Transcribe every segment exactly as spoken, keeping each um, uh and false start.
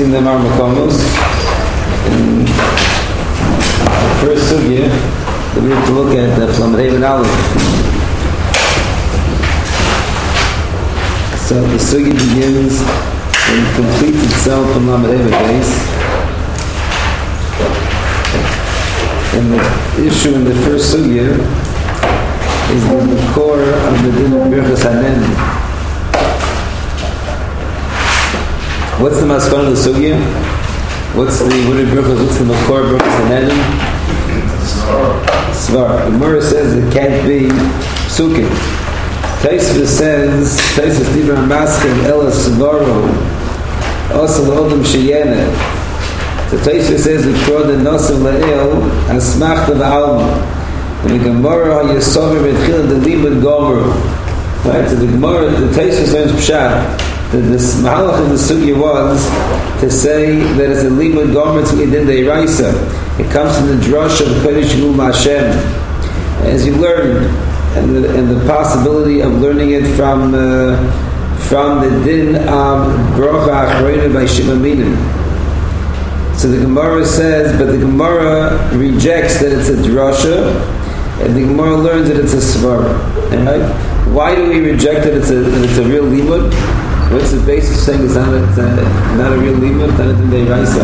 in the Marmakomos. In the first sugya that we have to look at, the Flamed Aleph. So the sugya begins and completes itself in Lamed base. And the issue in the first sugya is the core of the din of Birchas Hanen. What's the maskon of the sugya? What's the what are Birchas? What's the makor of Birchas Hanen? Svar. The Gemara says it can't be psukim. Taisva says Taisva Stibra Maskin Ela Svaro also the Odom Sheyene. So Taisva says the Krod and Nasim La'il Asmachta V'alma. And the Gemara Yesovim Etchila the Limud Gomer. Right? So the Gemara, the Taisva says Pshat that this Mahalach in the Sugya was to say that it's a Limud Gomer to Yedin Deiraisa. It comes from the Drush of Kodesh Yilum Hashem. As you learn, and the, and the possibility of learning it from uh, from the din of Brocha Achreinu by Shimaminim. So the Gemara says, but the Gemara rejects that it's a drasha, and the Gemara learns that it's a svara. Right? Why do we reject that it's a that it's a real limud? What's the basis of saying it's not a, it's a, not a real limud? Not a din deiraisa.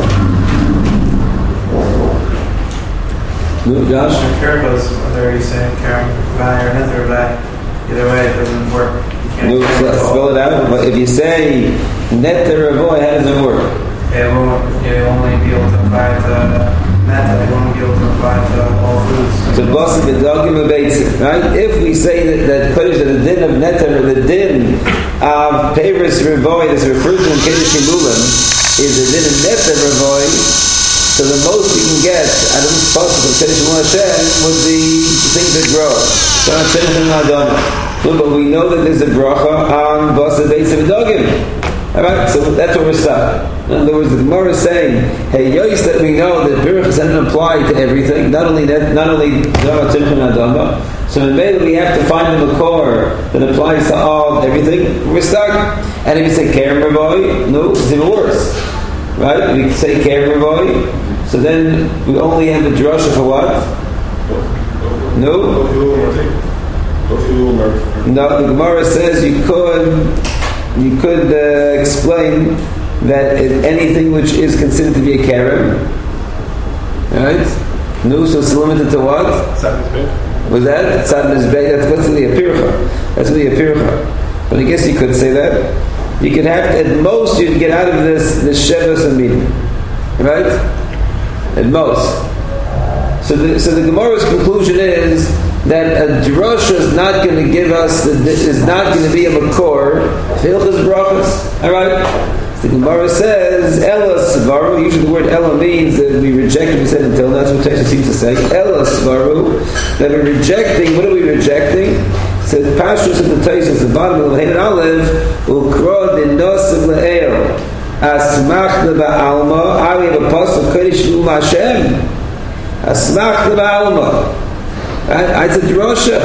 No, Josh? Kirkos, whether he's saying Karen Vai or Nether Vai, either way it doesn't work. No, spell it out. But if you say Nether Vai, how does it work? It won't, it will only be able to apply to Nether, it won't be able to apply to all foods. So, Boss of the Dogim Abates, right? If we say that that Kodesh, that the din of Nether, the din of Peiris Revoy that's referred to in Kedesh Shimulim is the din of Nether Revoy. So the most you can get out of this possible of Kedesh Hashem would be things that grow. So not Tzemach Adama. But we know that there's a bracha on Basa Beis of Dogim. Alright, so that's what we're stuck. In other words, the Gemara is saying, hey, yois that we know that Birchas doesn't apply to everything, not only that, not only Tzemach Adama. So in Mela we have to find the makor that applies to all everything. We're stuck. And if you say Kerem Ravoy, no, it's even worse. Right? We say Kerem Ravoy. So then we only have the drasha for what? No? No, the Gemara says you could you could uh, explain that anything which is considered to be a kerem, right? No, so it's limited to what? Was that? Tzad Mizbeh, that's what's the Apircha. That's the Apircha. But I guess you could say that. You could have, at most, you can get out of this, this Shevas and meeting. Right? At most. So the, so the Gemara's conclusion is that a drasha is not going to give us, the, is not going to be a makor, Hilchas Brachas. Alright? The Gemara says, Ela Svaru, usually the word Ela means that we reject what we said until, that's what Tesha seems to say. Ela Svaru, that we're rejecting, what are we rejecting? It says, Pashtus at the Tesha, the bottom of the Hated Aleph, Ukrod in Nosim Le'el. Asmach leba alma. I have a pasuk Kodesh Yilum Hashem. Asmach leba alma. It's a drasha.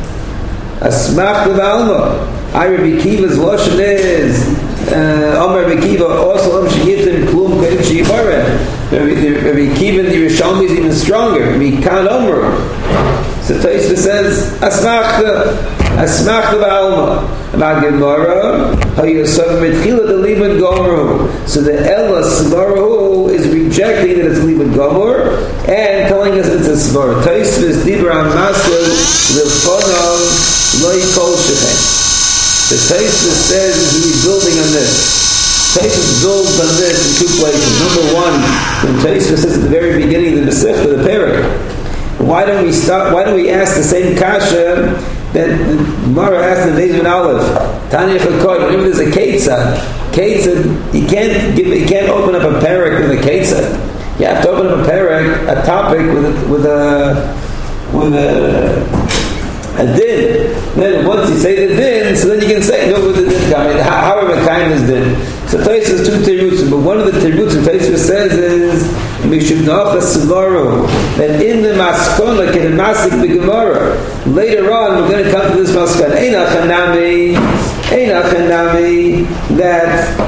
Asmach leba alma. I Rabbi Kiva's lashon is Amar Rabbi Kiva also Am Sheyitim Klum Kodesh Yivareh. Rabbi Kiva in the Yerushalmi is even stronger. Mikan Amr. So Tosfos says Asmach Asmach leba alma. About Gemara, how you saw Mitchila the Liban Gomer. So the Ela Svaru is rejecting that it's Liban Gomer and telling us it's a Svar. Tosfos Dibra Maskil Lefonov Loi Kol Shechem. The Tosfos says he's building on this. Tosfos builds on this in two places. Number one, when Tosfos says at the very beginning of the Masechta, the Perek, why don't we start? Why don't we ask the same kasha that the Gemara asked in Beis Ben Aleph? Tanya Chakoy, whenever there's a Ketzad, Ketzad, you can't give, you can't open up a parak with a Ketzad. You have to open up a parak, a topic with a, with a with a a din. Then once you say the din, so then you can say no with the din coming. However, kind is din. So Tosfos has two terutzim, but one of the terutzim Tosfos says is Mishubnacha Svaru, that in the Maskona can masik the Gemara. Later on, we're going to come to this Maskona. Einach Hanami, Einach Hanami, that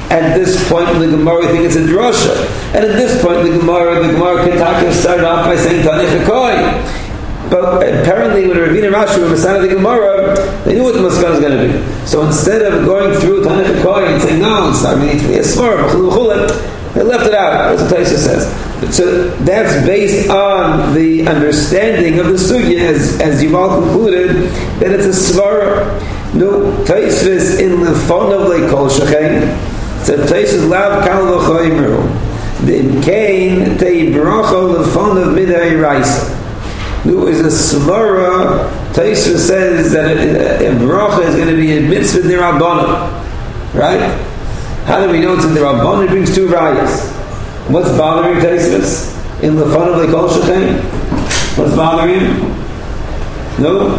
At this point in the Gemara, we think it's a drasha. And at this point in the Gemara, the Gemara Ketaka started off by saying Tanech HaKoi. But apparently when Ravina Rashi were beside the Gemara, they knew what the Maskana was going to be. So instead of going through Tanech HaKoi and saying, no, it's not really to be a Svara, they left it out, as the Taisa says. So that's based on the understanding of the Sugya, as, as you've all concluded, that it's a Svara. No, Taisvis in the phone of the Kol Shechen, so Taisvis Lav Kal V'choimru, the Kain Tei Bracha the phone of Midai Raisa. There is a svara. Taisva says that a, a, a bracha is going to be a mitzvah d'Rabbanan, right? How do we know it's in d'Rabbanan? It brings two rayas. What's bothering Taisva? In the fun of the Kol Shechen? What's bothering him? No?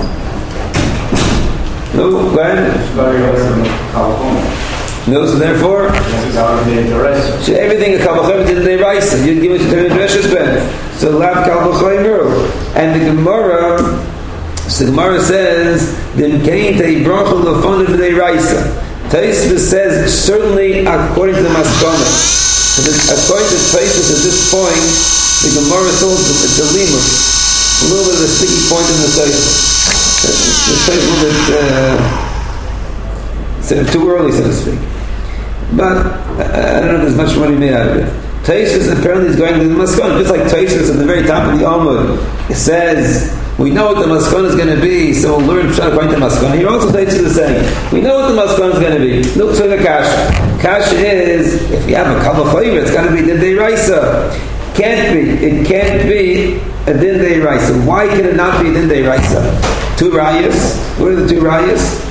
No? Go ahead. No, so therefore, so everything a Kabbalah did they rise. You give it to the Dresh's ben. So Lav Kabbalah and the Gemara, so the Gemara says, "Then came to Ibrahim lefon of the Raisa." Taisva says certainly according to the Maskana. According to Taisva at this point, the Gemara told it's a limud, a little bit of a sticky point in the Taisva. The Taisva a little bit. Uh, So too early, so to speak. But uh, I don't know if there's much money made out of it. Taisvis apparently is going to the Maskana, just like Taisvis at the very top of the Amud. It says, we know what the Maskana is going to be, so we'll learn Pshat according to the Maskana. Here also Taisvis is saying, we know what the Maskana is going to be. Look to the Kasha. Kasha is, if you have a couple of flavors, it's got to be Dindei Raisa. Can't be. It can't be a Dindei Raisa. Why can it not be Dindei Raisa? Two Rayas. What are the two Rayas?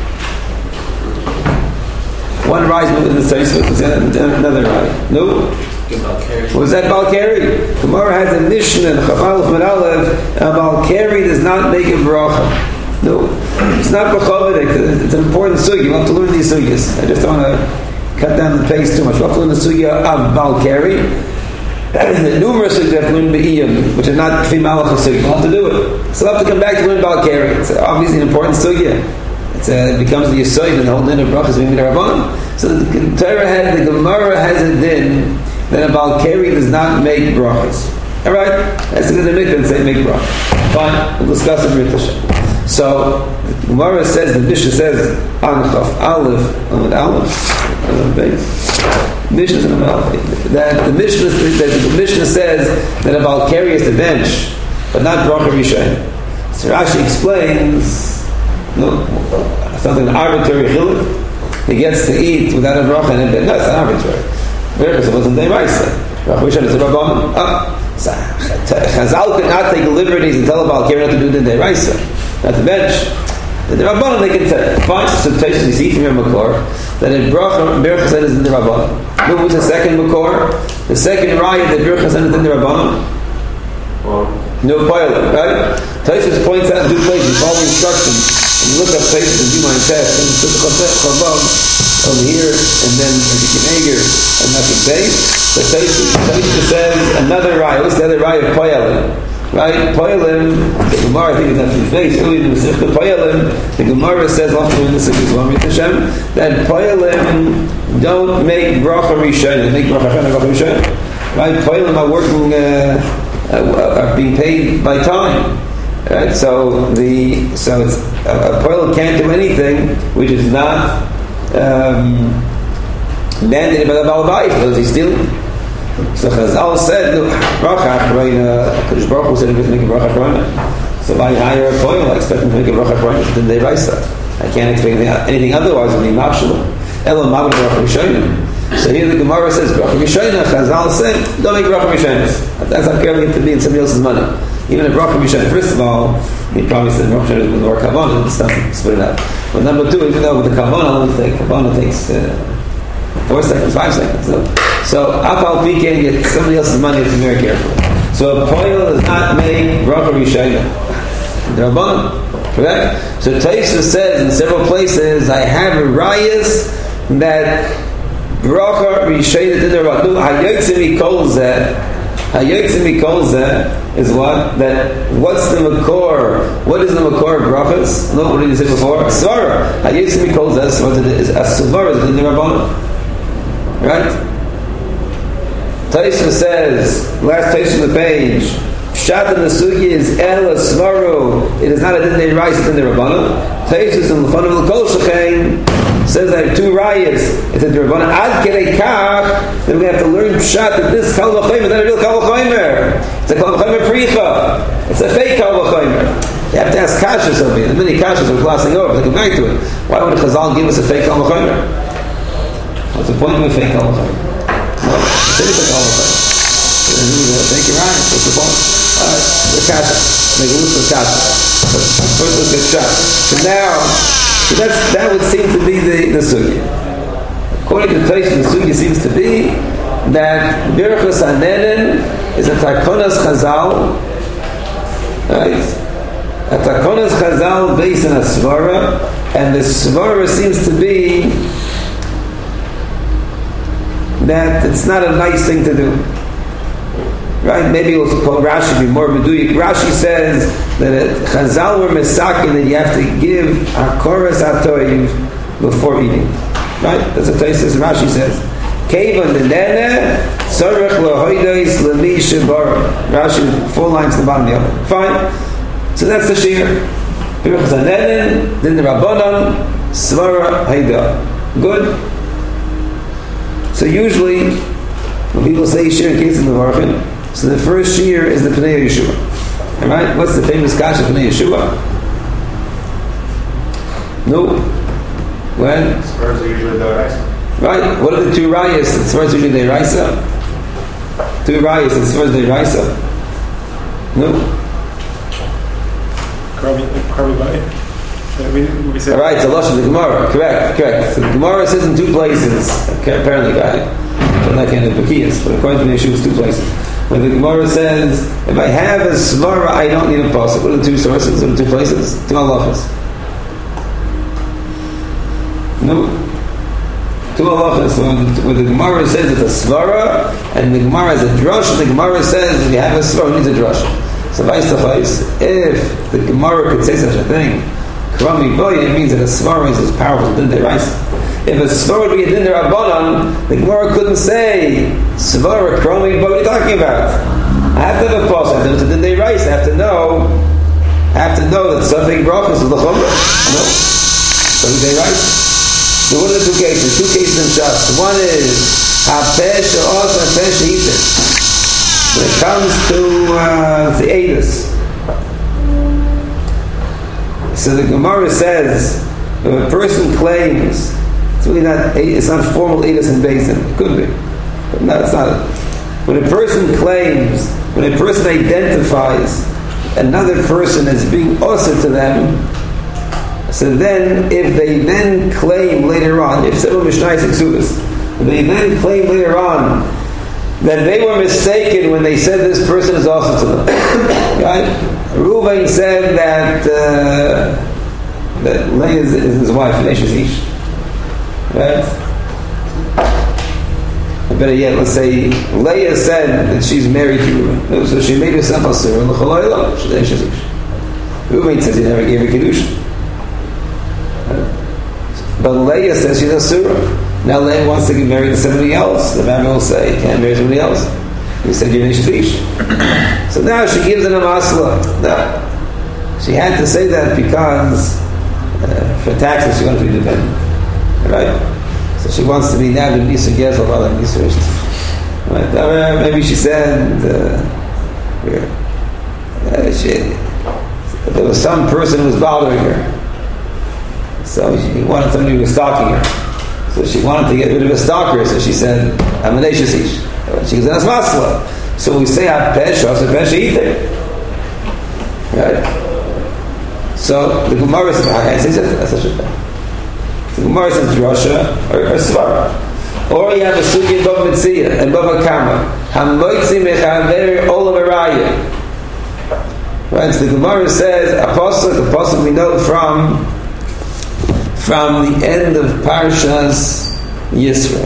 One rise within the Taisva, another rise. No? Was that Balkari? Gemara has a Mishnah in Chafal of Aleph, and Balkari does not make a bracha. No. It's not Bachavidik. It's an important sugya. You have to learn these sugyas. I just don't want to cut down the pace too much. You have to learn the sugya of Balkari. The numerous sugyas you have to learn Be'iyam, which are not Kfi Malach sugya. You have to do it. So you have to come back to learn Balkari. It's obviously an important sugya. It's a, it becomes the Yisoid and the whole din of brachas being the Rabbanan. So the Torah has, the Gemara has a din that a Balkari does not make brachas. Alright? That's a good mikvah and say make brachas. Fine, we'll discuss it with Hashem. So the Gemara says, the Mishnah says, on Chaf Aleph, on Aleph, on base. Mishnah on Aleph. That the Mishnah, that the Mishnah says that a Balkari is the bench, but not bracha Rishon. So Rashi explains, no, something arbitrary chiluk. He gets to eat without a bracha and it, no, it's not arbitrary. Because it wasn't Deiraisa. Rav Rishon is a Rabban. Ah, so Chazal could not take liberties and tell about Balkari not to do the Deiraisa, not the bench. The Rabban they can say. Fine, so Taisha you see from your Makor that in bracha Birch Hasan is in the Rabban. What was the second Makor? The second raya that Birch Hasan is in the Rabban. No pilot, right? Taisha points out two places, follow instructions. And look up places and do my test, and put the Chabab over here, and then Rikin Eger, and nothing says. But Taisha says another raya. What's the other raya of Poyalim? Right? Poyalim, the Gemara, I think it's not his face, early in the Sifta Poyalim, the Gemara says, often in the Sifta Hashem, that Poyalim don't make bracha Rishon, they make bracha Rishon. Right? Poyalim are working, uh, uh, are being paid by time. Right, so the so it's, a, a poil can't do anything which is not um, mandated by the Baal Bayit because he's stealing. So Chazal said, "Look, bracha achrayna." Kodesh Baruch Hu said, "If make a bracha achrayna." So if I hire a poil, I expect him to make a bracha achrayna. Then they rise that. I can't expect anything, anything otherwise than the mavshalim. Elo mavul bracha rishonim. So here the Gemara says bracha rishonim. Chazal said, "Don't make bracha rishonim." That's not careful to be in somebody else's money. Even if bracha Rishon, first of all, he probably said bracha Rishon with more kavanah and stuff, split it up. But number two, even though with the kavanah, only the kavanah takes uh, four seconds, five seconds. So, so Afal P can get somebody else's money if you're very careful. So a poil does not make bracha Rishon. The Rabbanan, correct? So Taisha says in several places, I have a rayas that bracha Rishon did the Rabbanan. Hayotzim calls that. Hayotzim calls that. Is what? That, what's the Makor? What is the Makor of brachas? No, what did you say before? Svara. Hayotzim calls that, what it is. A Svara is in the Rabbanan. Right? Taisa says, last Taisa on the page, Pshat in the Sugi is El Svaru. It is not a Din Rice, it's in the Rabbana. Taisa in the Fun of the Kol Shechain says I have two rayas. It's in the Rabbana. Ad Kedei Kach, then we have to learn Pshat that this Kal V'Chomer is not a real Kal V'Chomer. It's a Kal V'Chomer Pricha. It's a fake Kal V'Chomer. You have to ask Kashas of me. The many Kashas are glossing over. They come back to it. Why would Chazal give us a fake Kal V'Chomer? What's the point of a fake Kal V'Chomer? No, it's a fake Kal V'Chomer. Thank you, Ryan. What's the point? Alright, the Kasha. Make a list of Kasha. But first let's get shot. So now, so that's, that would seem to be the, the Sugi. According to the place, the Sugi seems to be that Birchus Hanenen is a Takonas Chazal. Right? A Takonas Chazal based on a Svara, and the Svara seems to be that it's not a nice thing to do. Right? Maybe we'll call Rashi be more meduyik. Rashi says that a Chazal were mesakin that you have to give hakoras hatoyiv before eating. Right? That's what Taisus Rashi says. Kevan denene tzarech lahoidos lemi shebara. Rashi, four lines to the bottom of the other. Fine. So that's the shir. Birchus hanenen, then the rabbanon, svara haida. Good. So usually when people say shir in case of the varchin, so the first shear is the Pnei Yeshua. Alright? What's the famous Kasha Pnei Yeshua? No. When? Spurs are usually the rice. Right. What are the two rayas? The Spurs are usually the Raisa. Two rayas, the Spurs are the Raisa. No. Alright, so Lashon the Gemara. Correct, correct. So the Gemara says in two places. Okay, apparently, got it. I'm not getting the Bakiyas, but according to Pnei Yeshua, it's two places. When the Gemara says, if I have a svara, I don't need a pasuk. What are the two sources? What are the two places? Two halachas. No. Two halachas. When the Gemara says it's a svara, and the Gemara has a drush, and the Gemara says if you have a svara, it needs a drush. So if the Gemara could say such a thing, Krami Boy, it means that a svara is as powerful as Din Deraisa. If a svara would be a Din Derabanan, the Gemara couldn't say svara, Krami Boy, what are you talking about? I have to have a pulse, I have to have a Din Deraisa, I have to know, I have to know that something brachas is the chumrah. No? So Din Deraisa. So what are the two cases? Two cases in Shas. One is Hapesh or also Hapesh Eater. When it comes to uh, the Eidos. So the Gemara says, if a person claims, it's really not, it's not formal Eidos in Beis Din. It could be. But no, it's not. When a person claims, when a person identifies another person as being osir to them, so then if they then claim later on, if several Mishnayos Exodus, they then claim later on that they were mistaken when they said this person is also to them. Right? Reuven said that uh, that Leah is, is his wife, Neshes Ish. Right? Or better yet, let's say Leah said that she's married to Reuven. So she made herself a surah, L'chalayla, she's Neshes Ish. Reuven says he never gave her Kiddush. But Leah says she's a surah. Now Leah wants to get married to somebody else. The Rabbi will say, you can't marry somebody else. He said, you're Neshes Ish. So now she gives him a masla. No. She had to say that because uh, for taxes she wants to be dependent. Right? So she wants to be now in Nisa Gezel while in Nisa Ish. Right? Uh, maybe she said uh, uh, she, there was some person who was bothering her. So she wanted somebody who was stalking her. So she wanted to get rid of a stalker, so she said, I'm a Neshes Ish. She goes, that's masla. So we say, I'm Pesh, also Pesh Eater. Right? So the Gemara says, I can't say that, that's such a thing. The Gemara says, Drosha or, or Svara. Or you have a Sugi in Bava Metzia and Bava Kama. Hamoitzi mechaver olam araya. Right? So the Gemara says, Apostle, the Apostle we know from from the end of Parshas Yisro.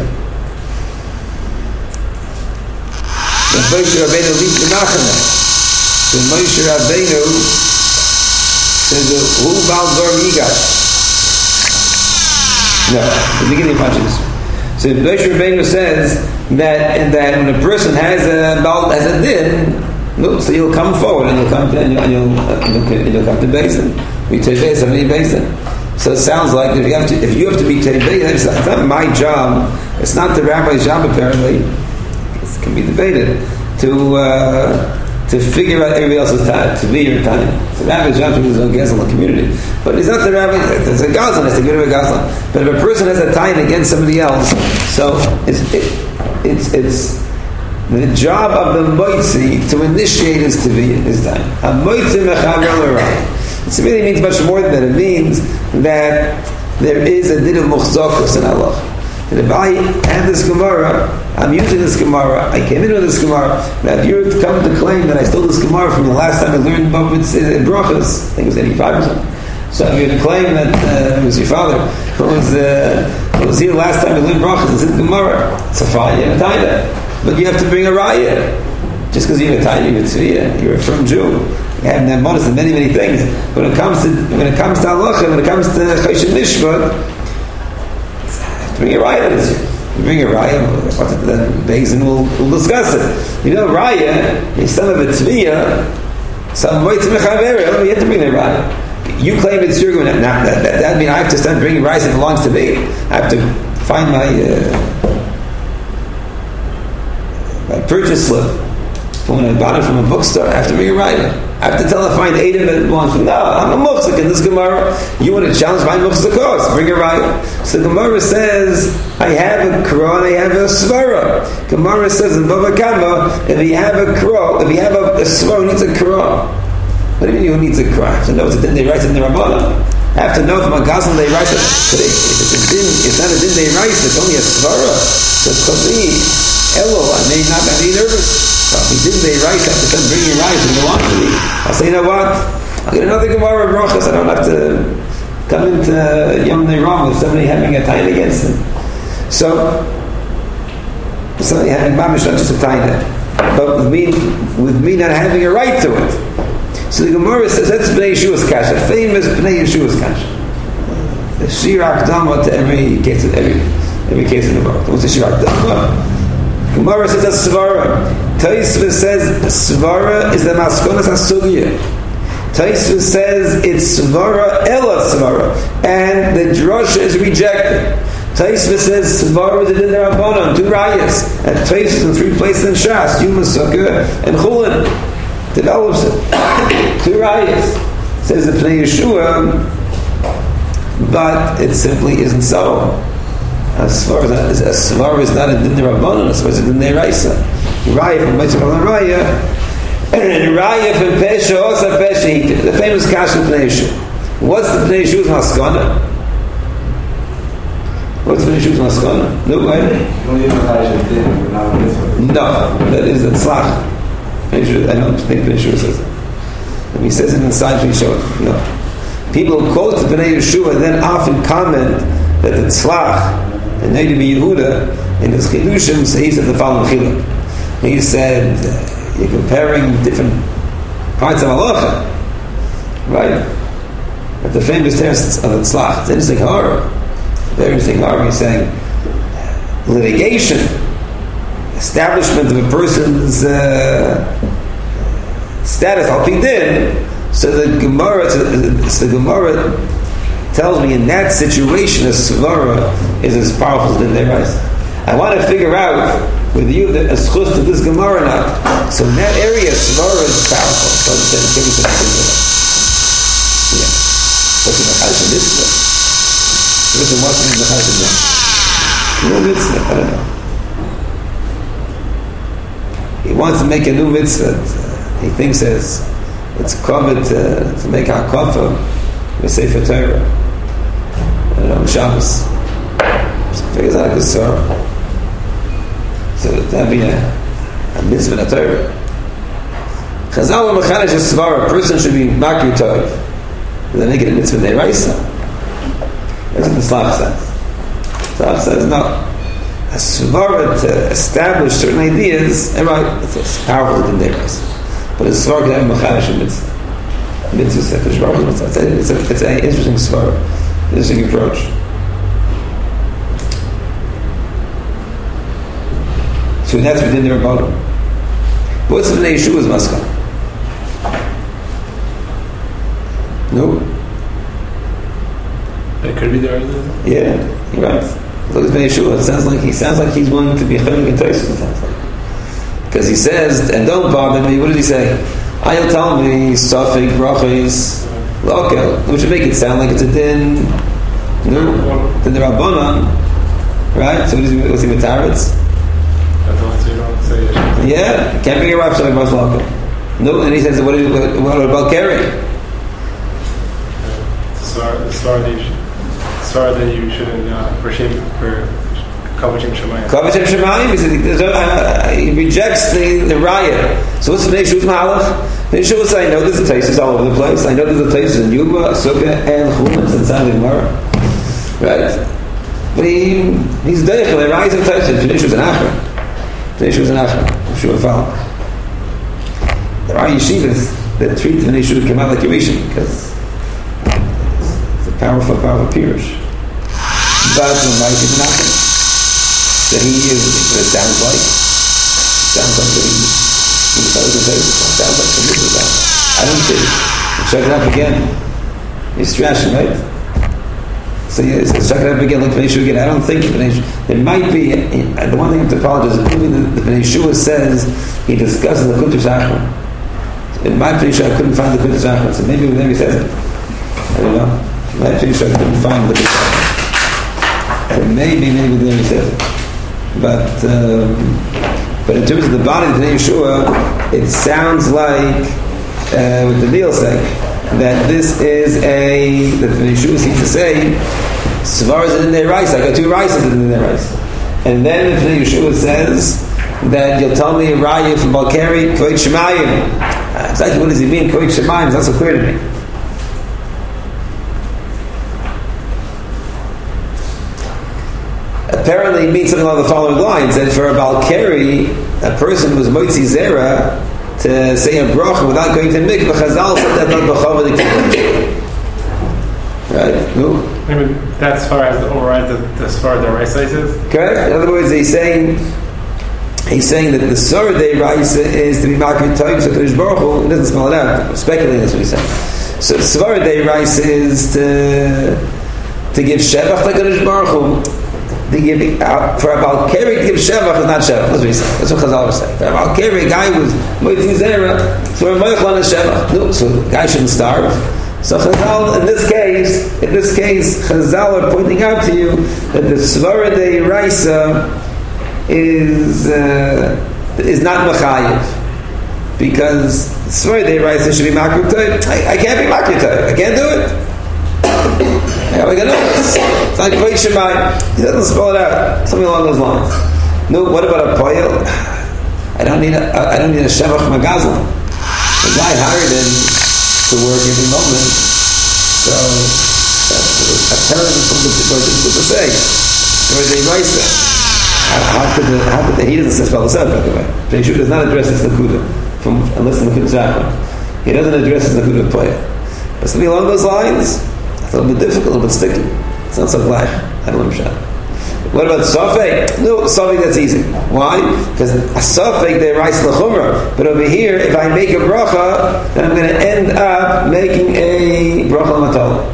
The Moshe Rabbeinu leaves the Nachana. The Moshe Rabbeinu says, "Who Baal Dor Yigash?" No, the beginning of Parshas Yisro. So So Moshe Rabbeinu says that that when a person has a has a din, no, so you'll come forward and you'll come to and you'll, and you'll, uh, you'll, you'll come to Beis Din. We take Beis Din, any Beis Din. So it sounds like if you have to if you have to be Beis Din, it's not my job. It's not the rabbi's job apparently. It can be debated to uh, to figure out everybody else's time, to be your time. It's the rabbi's job to do his own gas in the community. But it's not the rabbi, it's a gazlan, it's a good of a gazlan. But if a person has a time against somebody else, so it's, it, it's, it's the job of the moitzi to initiate his teviyah, his time. A moitzi mechaber l'rayah. It really means much more than that. It means that there is a din of muchzokus in Allah. And if I have this Gemara, I'm using this Gemara, I came in with this Gemara, now if you're to come to claim that I stole this Gemara from the last time I learned about uh, brachas, I think it was eighty-five or something. So if you're to claim that uh, it was your father who was, uh, who was here the last time I learned brachas, it's in the Gemara, it's a fire, you have a taina. But you have to bring a raya. Just because you have a taina, you're a tzviyah, you're a firm Jew. You have nemanos and many, many things. When it comes to when it comes to halacha, when it comes to choshen mishpat, bring a raya this year. You bring a raya, then Beis Din will will discuss it. You know, raya, the son of a tzviyah, some way to mechaver, you have to bring a raya. You claim it's your going. Now that, that that means I have to start bringing raya that belongs to me. I have to find my uh, my purchase slip. When I bought it from a bookstore, I have to bring a raya. I have to tell her find eight of it belongs to me. No, I'm a muhzik in this Gemara. You want to challenge my muhzik course? Bring a raya. So the Gemara says, I have a kro and I have a svara. Gemara says in Bava Kama, if you have a kro, if you have a, a svara, who needs a kro? What do you mean who needs a kro? I have to know it's a din they write in the Rabbana. I have to know if my gazlan they write it. But if it's a din, it's not a din they write, it's only a svara. So it's chavi. Elo, I may not be nervous. So if he didn't they write, I have to come bring your rice and belong to me. I'll say, you know what? I'll get another Gemara brachas. I don't have to come into Yom Neiram with somebody having a time against him. So, somebody having mamish, not just a time, but with me, with me not having a right to it. So the Gemara says that's Bnei Yeshua's kasha, famous Bnei Yeshua's kasha. The Shira Akdama to every case, every every case in the world. What's the Shira Akdama? Gemara says that's Svara. Taisva says Svara is the Maskonas HaSugya. Taisva says it's Svara Ela Svara, and the Drosha is rejected. Taisva says Svara is in the Rabbanon, two rayas, and Taisva in three places in Shas, Yuma Sukkah and Chulin develops it. Two rayas. Says the Pnei Yeshua, but it simply isn't so. As far as a svar is not a din rabbanon, as far as a din deraisa. Raya from Beit Shammai Raya, and Raya from Pesha also Pesha. The famous kasha of Pnei Yeshua. What's the Pnei Yeshua's maskana? What's Pnei Yeshua's maskana? No way. No, that is a tzlach. I don't think Pnei Yeshua says that. He says it inside Pnei Yeshua. No. People who quote the Pnei Yeshua then often comment that the tzlach, the Neidim Yehuda, in his Chidushim, so he said the following chiluk. He said, uh, you're comparing different parts of halacha, right? But the famous test of the tzlach, it's interesting horror. Very interesting horror. He's saying litigation, establishment of a person's uh, status, al pi din. So the Gemara, so the Gemara tells me in that situation a svara is as powerful as the Nerais. I want to figure out whether you have a schus to this Gemara or not. So in that area, svara is powerful. So I'm saying, can you say yeah. What's the Machal Mitzvah? What's the Machal Mitzvah? No mitzvah, I don't know. He wants to make a new mitzvah. He thinks it's, it's covered to, to make our kafah with Sefer Torah. I don't know, Shabbos. So figures out a good sorrow. So that'd be a, a mitzvah in a Torah. Chazal Mechanish is svara. A person should be makir tov. And then make it a mitzvah deiraisa. That's what the Slav says. Slav says no. A svara to establish certain ideas, and right, it's as powerful than deiraisa. But a svara can have mechanish and mitzvah. Mitzvah sefer. It's a, it's an interesting svara. It's an interesting approach. So that's within the Rabbanon. What's the Bnei Yeshua's maskal? No. It could be there. Yeah, you're right. Look at Bnei Yeshua. It sounds like he sounds like he's willing to be chaylik and toisus. It sounds like, because he says, and don't bother me. What did he say? I'll tell me safek brachos lokel, which would make it sound like it's a din. No, then the Rabbanon, right? So what is he? What's he with taritz? Yeah, can't be a rab safek brachos lokel. No, and he says, what, is, what, what about carrying? The svar that you should, svar that you shouldn't uh, for shame for kavachim shemayim. Kavachim shemayim. He says he, uh, he rejects the the raya. So what's the Bnei Yeshua's malach? Bnei Yeshua will say, I know there's a places all over the place. I know there's a places in Yuba, Sukkah, and Chumash and San Gemara. Right? But he he's deichel. The raya is a places. Bnei Yeshua's an achra. Bnei Yeshua's an achra. Yeshua follow. There are yeshivas that treat Bnei Yeshua come out like Yerushin because powerful, powerful Pirush. But when Mike is nothing, that he is, it sounds like, sounds like that he, he tells the face, sounds like some of that. I don't see it. Check it up again. He's trashing, right? So yeah, so check it up again, look Bnei Yeshua again. I don't think Bnei Yeshua, there might be, uh, the one thing I have to apologize is even the, the Bnei Yeshua says he discusses the Kutush Achron. In my Bnei Yeshua, I couldn't find the Kutush Achron, so maybe with him he says it. I don't know. I couldn't find the so maybe, maybe there he says it. But, um, but in terms of the body of Bnei Yeshua, it sounds like, uh, with the Neil saying, that this is a, that Bnei Yeshua seems to say, Svar is in their rice, I got two rices in their rice. And then if Bnei Yeshua says that you'll tell me a raya from Balkari, Koit Shemayim. Exactly what does he mean, Koit Shemayim? It's not so clear to me. Apparently it means something along the following lines, that for a Balkari, a person was Moitzi Zera to say a bracha without going to mikveh, Chazal said that not b'chava the kibbutz. Right? No? I mean, that's far as the override the, as far as the rice is? Correct. In other words, he's saying he's saying that the Surah Day rice is to be makri toiv, so Kodesh Baruch Hu, he doesn't spell it out. Speculating, that's what he's saying. So Surah Day rice is to to give Shevach to Kodesh Baruch Hu. The giving uh, for a Balkari to give Shevach is not Shevach. That's what he said. That's what Chazal was saying. For a Balkari, a guy was Moitzi Zera, so a Moichlan is Shevach. No, so the guy shouldn't starve. So Chazal, in this case, in this case, Chazal are pointing out to you that the Svara de Raisa is uh, is not Machayev, because Svara de Raisa should be Makruv Toy. I, I can't be Makruv Toy. I can't do it. How are we going to do this? It's like Koit Shemayim. He doesn't spell it out. Something along those lines. No, what about a poil? I don't need a, I don't need a Shevach Magazal. The guy hired him to work every moment. So, that's apparently from the what to say. Or they write that. How could the, how could the, he doesn't spell this out, by the way. Yeshua does not address this Nakuda, from, unless the Nakuda Zachman. He doesn't address this Nakuda poil. But something along those lines, it's a little bit difficult, a little bit sticky. It's not so glad. I don't know. What about Safek? No, Safek that's easy. Why? Because a Safek they write l'chumra. But over here, if I make a bracha, then I'm going to end up making a bracha l'matala.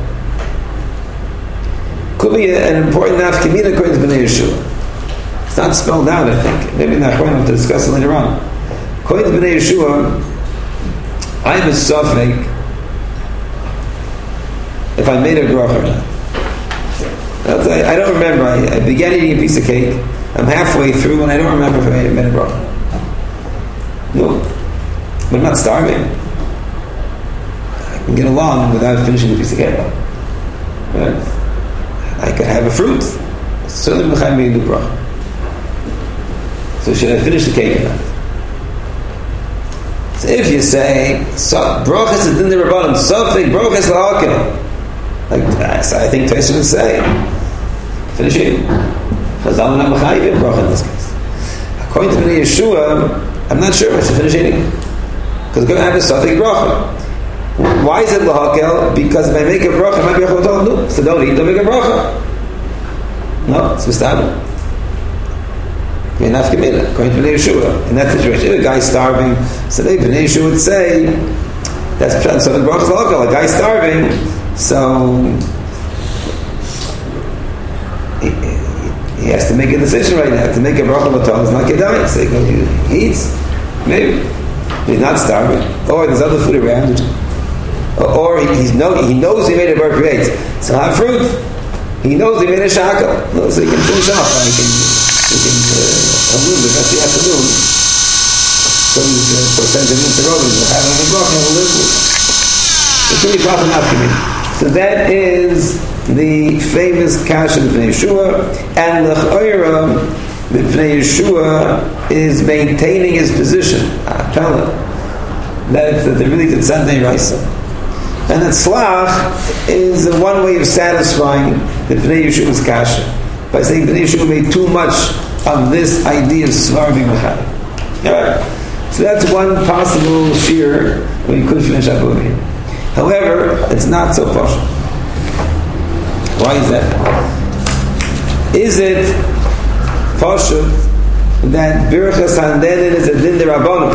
Could be an important nafkamina according to Bnei Yeshua. It's not spelled out, I think. Maybe not going to have to discuss it later on. According to Bnei Yeshua, I have a Safek if I made a bracha or not. I don't remember. I, I began eating a piece of cake. I'm halfway through and I don't remember if I made a bracha. No. But I'm not starving. I can get along without finishing a piece of cake. Right? I could have a fruit. Certainly M'chaim made a bracha. So should I finish the cake or not? So if you say, so, brachas is in the Rabbanim, Sofik, brachas la'akel. Like, I think Taisa would say, finish it. Chazal not M'chayiv bracha in this case. According to Bnei Yeshua, I'm not sure if I should finish eating. Because it's going to have a Sofik bracha. Why is it la'akel? Because if I make a bracha, I might be a chotel. No, so don't eat, don't make a bracha. No, it's mistabel. You're not committed, according to Bnei Yeshua. In that situation, if a guy's starving, so they Bnei Yeshua would say, that's so the brachas halakha, a guy's starving, so he, he has to make a decision right now. To make a bracha batal is not kedai. So he eats, maybe. He's not starving. Or there's other food around. Or, or he, he's know, he knows he made a bar create. So have fruit. He knows he made a shakal. So he can finish off. He can, he can uh, a little bit, that's the afternoon. So he's uh, sends him into Roman. He'll have a bracha and he'll live with. It should be bracha not committed. So that is the famous kasha of Bnei Yeshua, and the Chayra, the Bnei Yeshua is maintaining his position. I tell him that, that they really did Sunday Raisa. And that Slach is one way of satisfying the Bnei Yeshua's kasha by saying Bnei Yeshua made too much of this idea of Svar B'Machar. Alright? So that's one possible shear where you could finish up over here. However, it's not so posh. Why is that? Is it poshut that Birchas Handenin is a din derabbanan?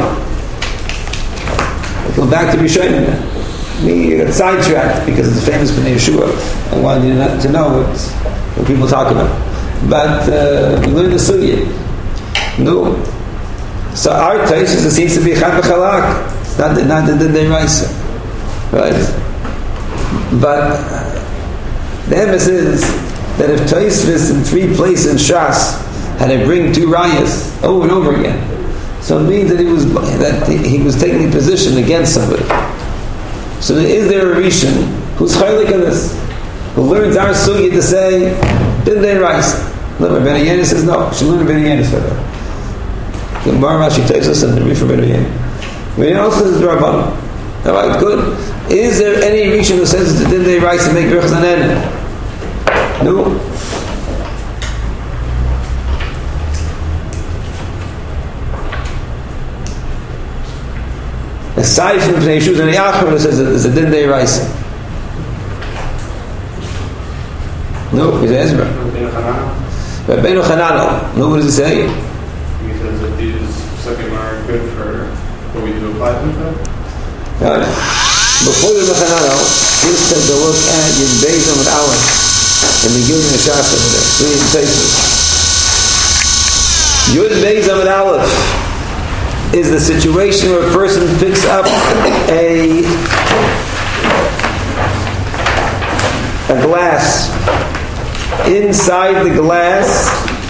I go back to Rishonim now. We got sidetracked because it's famous Bnei Yeshua. I wanted you not to know what, what people talk about. But uh, we learned the sugya. No. So our taste seems to be chad v'chalak. It's not the not the din deraisa, right? But the emphasis is that if Tosfos in three places in Shas had to bring two rayas over and over again, so it means that he was that he was taking a position against somebody. So is there a Rishon who's chaylik on this, who learns our sugya to say din deraisa? No, Ben Yenis says no. She learned Ben Yenis for that. The Gemara Rashi takes us and the Rif for Ben Yenis. Ben Yenis says the Rabbanon. All right, good. Is there any Rishon who says that din deraisa make Birchas Handenin? No. Aside from Bnei Yeshua and Yachar, who says that there's a din deraisa. No, it's Ezra. Rabbeinu Chananel. No, what does it say? He says that these second are good for what we do apply them to. Right. Before the Chananel, he said to look at Yud Beis Amud Aleph in the Gilgul Nishas over there. So he takes it. Yud Beis Amud Aleph is the situation where a person picks up a a glass. Inside the glass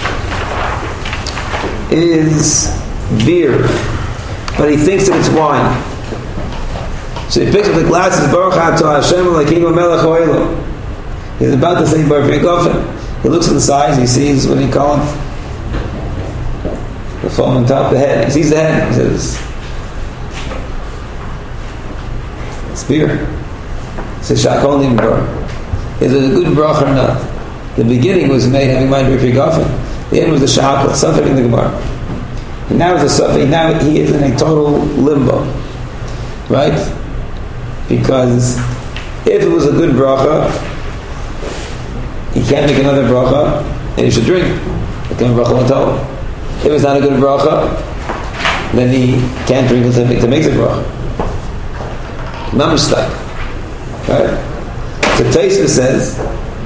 is beer, but he thinks that it's wine. So he picks up the glass, it's Baruch Atah Hashem Elokeinu Melech Haolam. He's about to say Baruch Yegofen. He looks inside, he sees, what do you call it? The foam on top of the head. He sees the head, he says, it's beer. He says, Shakol Nim Baruch. Is it a good bracha or not? The beginning was made having mind Baruch Yegofen. The end was the Shakol, Safek in the Gemara. And now it's a Safek, now he is in a total limbo. Right? Because if it was a good bracha, he can't make another bracha, and he should drink. It can be bracha l'tov. If it's not a good bracha, then he can't drink to make, to make the bracha. Not stuck. Right? So Tosfos says,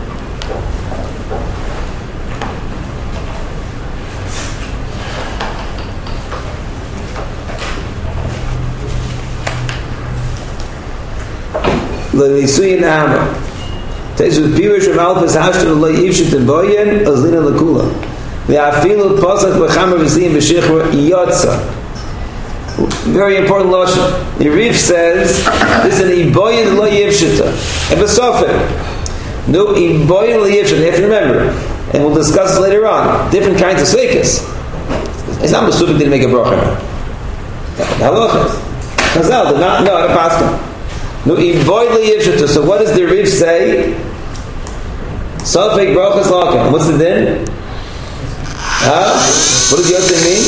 L'nisuyin Amma. Tosfos Pirush of Alphas Hashton Lo Yivshit and Boyen Azlina Lakula. Ve'afilu Pasach B'Chamer V'Ziyim V'Shichra Yotza. Very important lashon. The Rif says this is an Iboyen Lo Yivshita. And B'Sofim. No Iboyen Lo Yivshita. You have to remember, and we'll discuss this later on. Different kinds of sveikas. It's not B'Sofim didn't make a bracha. Halachas. Chazal did not know how to pass them. No, so what does the Rif say? Safek brachas laken. What's the din? Huh? What does Yotzei mean?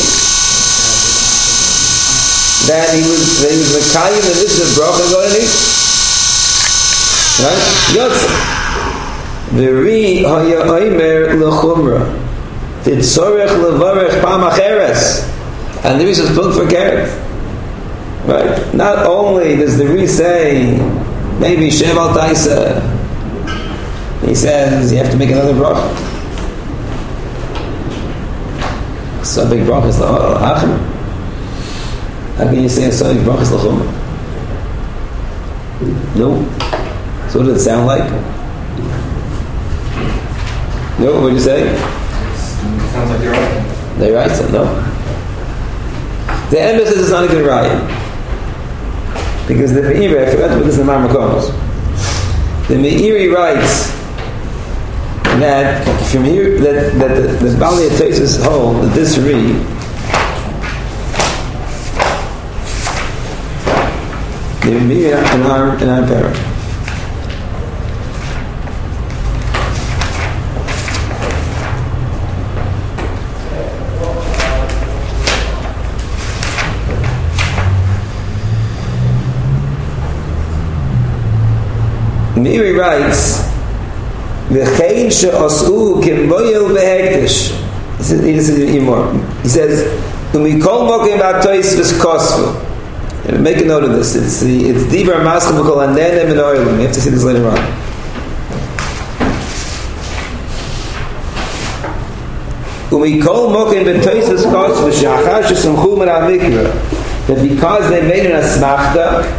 That he was that he was Mekayim and this is bracha going to eat. Right? Yotzei. V'ri haya oimer l'chumra. The tzorech levarech pam acheres. And the reason is put for keret. Right? Not only does the Ri say, maybe Shev al Taisa, he says you have to make another bracha. So big bracha is l'achim. How can you say a so big bracha is l'chum? No. So what does it sound like? No, what did you say? Sounds like you're right. They're right, so no. The emphasis is not a good raya. Because the Meiri, I forgot to put this in the Marmakomos. The Meiri writes that from here, that, that the, the Bali Tosis hold that this Ri the Meiri in our in our parent. Meiri writes, "V'chein she'osu k'moyel v'hektish." He says, he says, he says, "Umikol mokim b'atois v'skosvu." Make a note of this. It's the it's divar maschil v'kol anenem and oilim. You have to see this later on. Umikol mokim b'atois v'skosvu she'achar she'samchu min ha'mikra. That because they made an asmachta.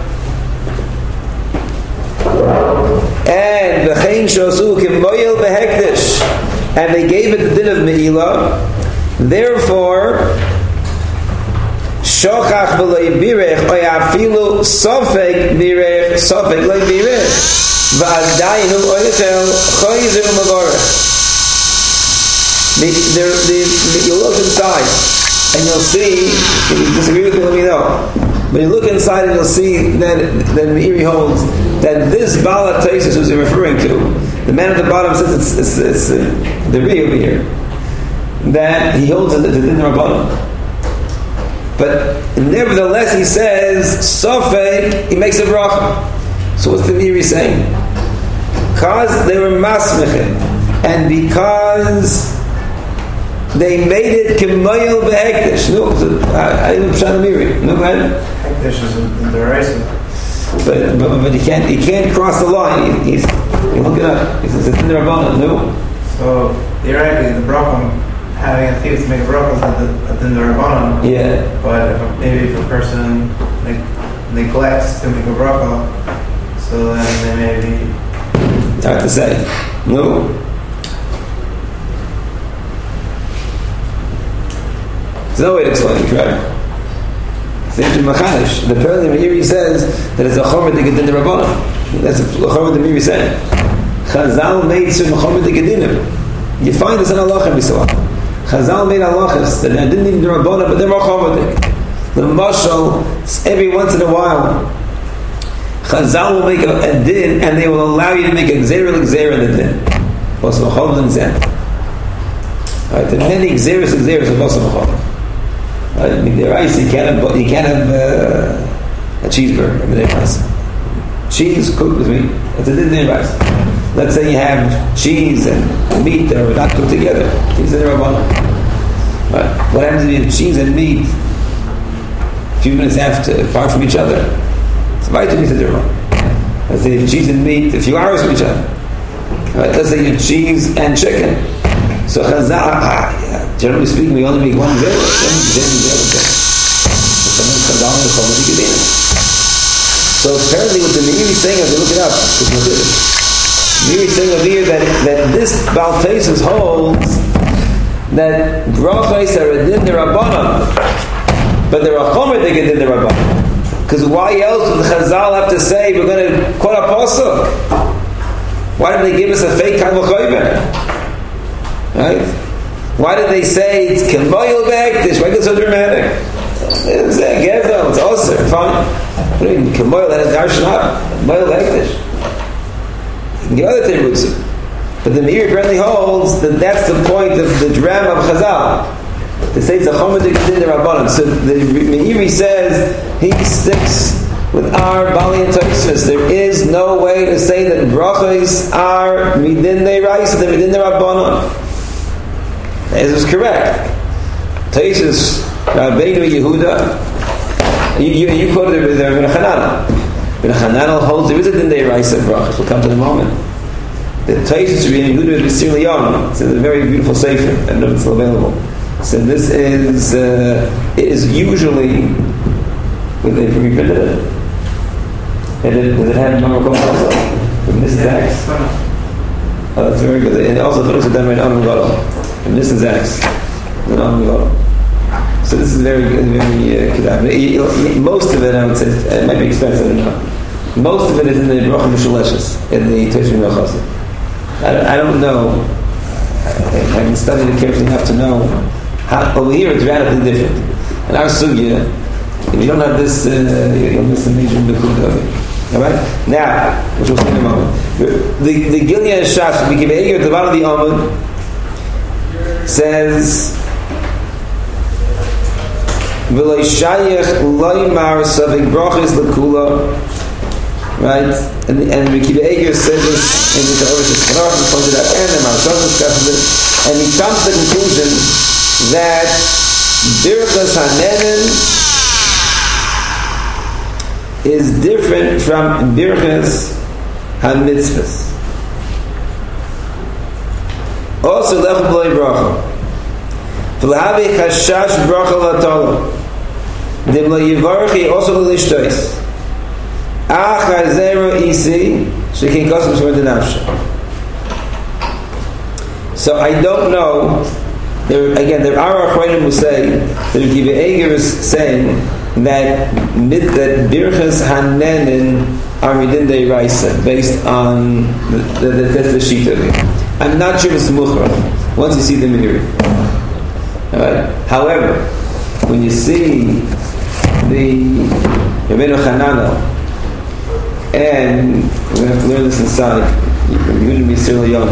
And v'chein shosu k'moyel v'hektish, and they gave it the din of me'ilah. Therefore, shochach v'loi birech oy afilu sofek birech sofek loi birech v'adayinu oyetel choyzim u'mavorech. You look inside and you'll see. If you disagree with me, let me know. But you look inside and you'll see that that Meiri holds that this Baal HaTosis who's referring to, the man at the bottom says it's, it's, it's uh, the Ri over here, that he holds it to the Rabbanon. But nevertheless he says, Sofei, he makes a bracha. So what's the Meiri saying? Because they were masmechin, and because they made it Kemoyel B'Hektish. No, I didn't pshat the Meiri. No, go ahead. Hektish is in the Reisa. But, but but he can't he can't cross the line. He, he's he look it up. He says it's in the Rabbanon. No. So theoretically, the bracham having a thief to make a bracha is in the Rabbanon. Yeah. But if, maybe if a person like, neglects to make a bracha, so then they may be. It's hard to say. No. There's no way to explain it, right? The apparently Meiri says that it's a chomer de gedin Rabbanon. That's a chomer the Meiri saying. Chazal made certain chomer de gedinim. You find this in halacha b'salah. Chazal made halachas that didn't need the Rabbanon, but they're more chomer de. The mashal, every once in a while, Chazal will make a, a din, and they will allow you to make a gzeir l'gzeir in the din. Also chomer and zen. Right, there are many gzeiros and gzeiros of also chomer. I mean, they're ice. You can't have, you can't have uh, a cheeseburger. I mean, they're nice. Cheese cooked with meat. That's a din rice. Let's say you have cheese and meat that are not cooked together. These are Rabbanon. Right? What happens if you have cheese and meat a few minutes after, apart from each other? It's vitamin to Rabbanon. Let's say you have cheese and meat a few hours from each other. Right? Let's say you have cheese and chicken. So Chazal, ah, yeah. Generally speaking, we only make one zero. So apparently what the Meiri is saying, as we look it up, the Meiri is saying over here that, that this Baal Tosis holds that brachos are a din the Rabbanon, but they're a chomer they get in the Rabbanon. Because why else would the Chazal have to say we're going to quote a pasuk? Why did they give us a fake kind of chomer? Right? Why did they say it's Kemoyel B'Hektish? Why is it so dramatic? It's a Gezel, it's also fine. What do you mean? Kemoyel, that is Darshan up. Kemoyel B'Hektish. You can give other Terutzim. But the Meiri apparently holds that that's the point of the drama of Chazal. They say it's a Chomer D'Kedin the Rabbanon. So the Meiri says he sticks with our Bali and Tosis. There is no way to say that brachos are midin de Reisa, they're midin de Rabbanon. As is correct. Taisus Rabbeinu Yehuda, you, you, you quoted it with Rabbeinu Hananel. Rabbeinu Hananel holds there is a din deiraisa brachas. We'll come to the moment. The Taisus Rabbeinu Yehuda is Sir Leon. It's in a very beautiful sefer. I don't know if it's still available. So this is uh, it is usually when they reprinted it. And it, does it have Marokov also? From this X? Oh, that's very good. And also those are done by Amon Gadol. From this is X. So this is very good, very uh, most of it, I would say, it might be expensive enough. Most of it is in the Bracha Mishaleshes, in the Teshuvah Melchasa. I, I don't know. I, I haven't studied it carefully enough to know. How, over here, it's radically different. In our sugya, if you don't have this, uh, you'll miss the major nekuda of it. All right. Now, which we'll see in a moment. The the Gilead Shas, we give Eiger at the bottom of the Amud, says. V'lo shayach loymar savik brachas lekula, right? And and Rekiva Eiger said this in the Torah Sheshanach, he pointed out, and the Maharshal discusses it, and he comes to the conclusion that birchas hanenin is different from birchas hamitzvahs. Also, lech b'loi bracha. V'lahavi chashash bracha l'atola. Dim lo yivarchi also l'lishtois. Ach hazero isi shekin kosem shemad nafshe. So I don't know. There, again, there are achronim who say that Rekiva Eiger is saying that mid, that birchas hanenin are midin deiraisa based on the the, the, the, the sheet of it. I'm not sure it's muchra once you see the mirror. Right. However, when you see the Rabbeinu Hananel, and we're going to have to learn this inside, you're going to be still young.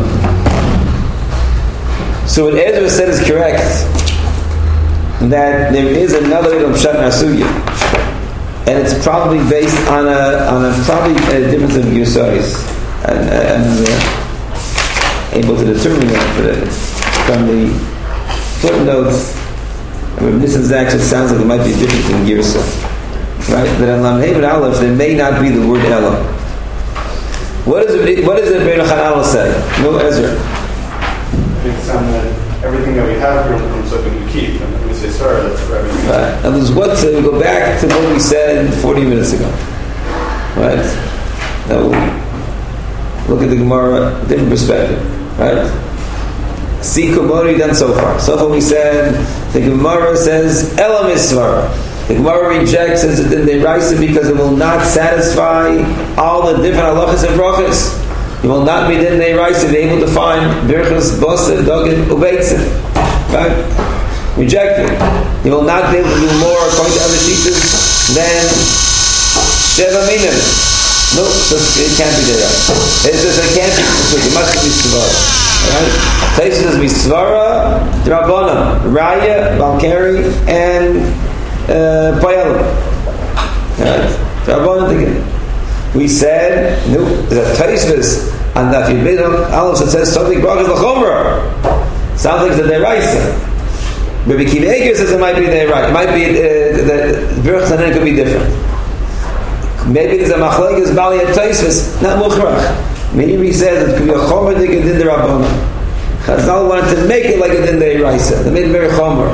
So what Ezra said is correct, that there is another Ilum Shat Nasuya, and it's probably based on a on a probably a difference of Yusais, and I'm uh, able to determine that from the footnotes. I mean, this is actually sounds like it might be a difference in Girsa, right? That on Lam Hey Aleph there may not be the word Ella. What does it? What does the Rabbeinu Hananel say? No, Ezra. It's um, that everything that we have here from something we keep, and we say, "Sorry, that's for everything." Right. And there's what uh, we go back to what we said forty minutes ago, right? Now we'll look at the Gemara, different perspective, right? See Kumari done so far. So far we said the Gemara says Elam Isvara. The Gemara rejects as in the Raisa because it will not satisfy all the different halachas and brachas. You will not be in the Raisa be able to find birchas, bosa, dogin, ubeitzin. Right? Rejected. You will not be able to do more according to other shittas than Sheva Minim. No, so it can't be there. It's just it can't be. It must be Svara. Right? Taisus says Misvara, Drabana, Raya, Balkari, and uh, Payalim. Right? Drabana again. We said, no, there's a Taisus, and that you made Aleph that says something Brachas L'Chomra. Sounds like the Deraisa. But Rekiva Eiger says it might be Deraisa. It might be, uh, the Birchas Hanenin could be different. Maybe there's a Machlekes Bali at Taisus, not Mukhrach. Maybe he says it could be a chomer dig a din de Rabbana. Chazal wanted to make it like a din de Raisa. They made it very chomer.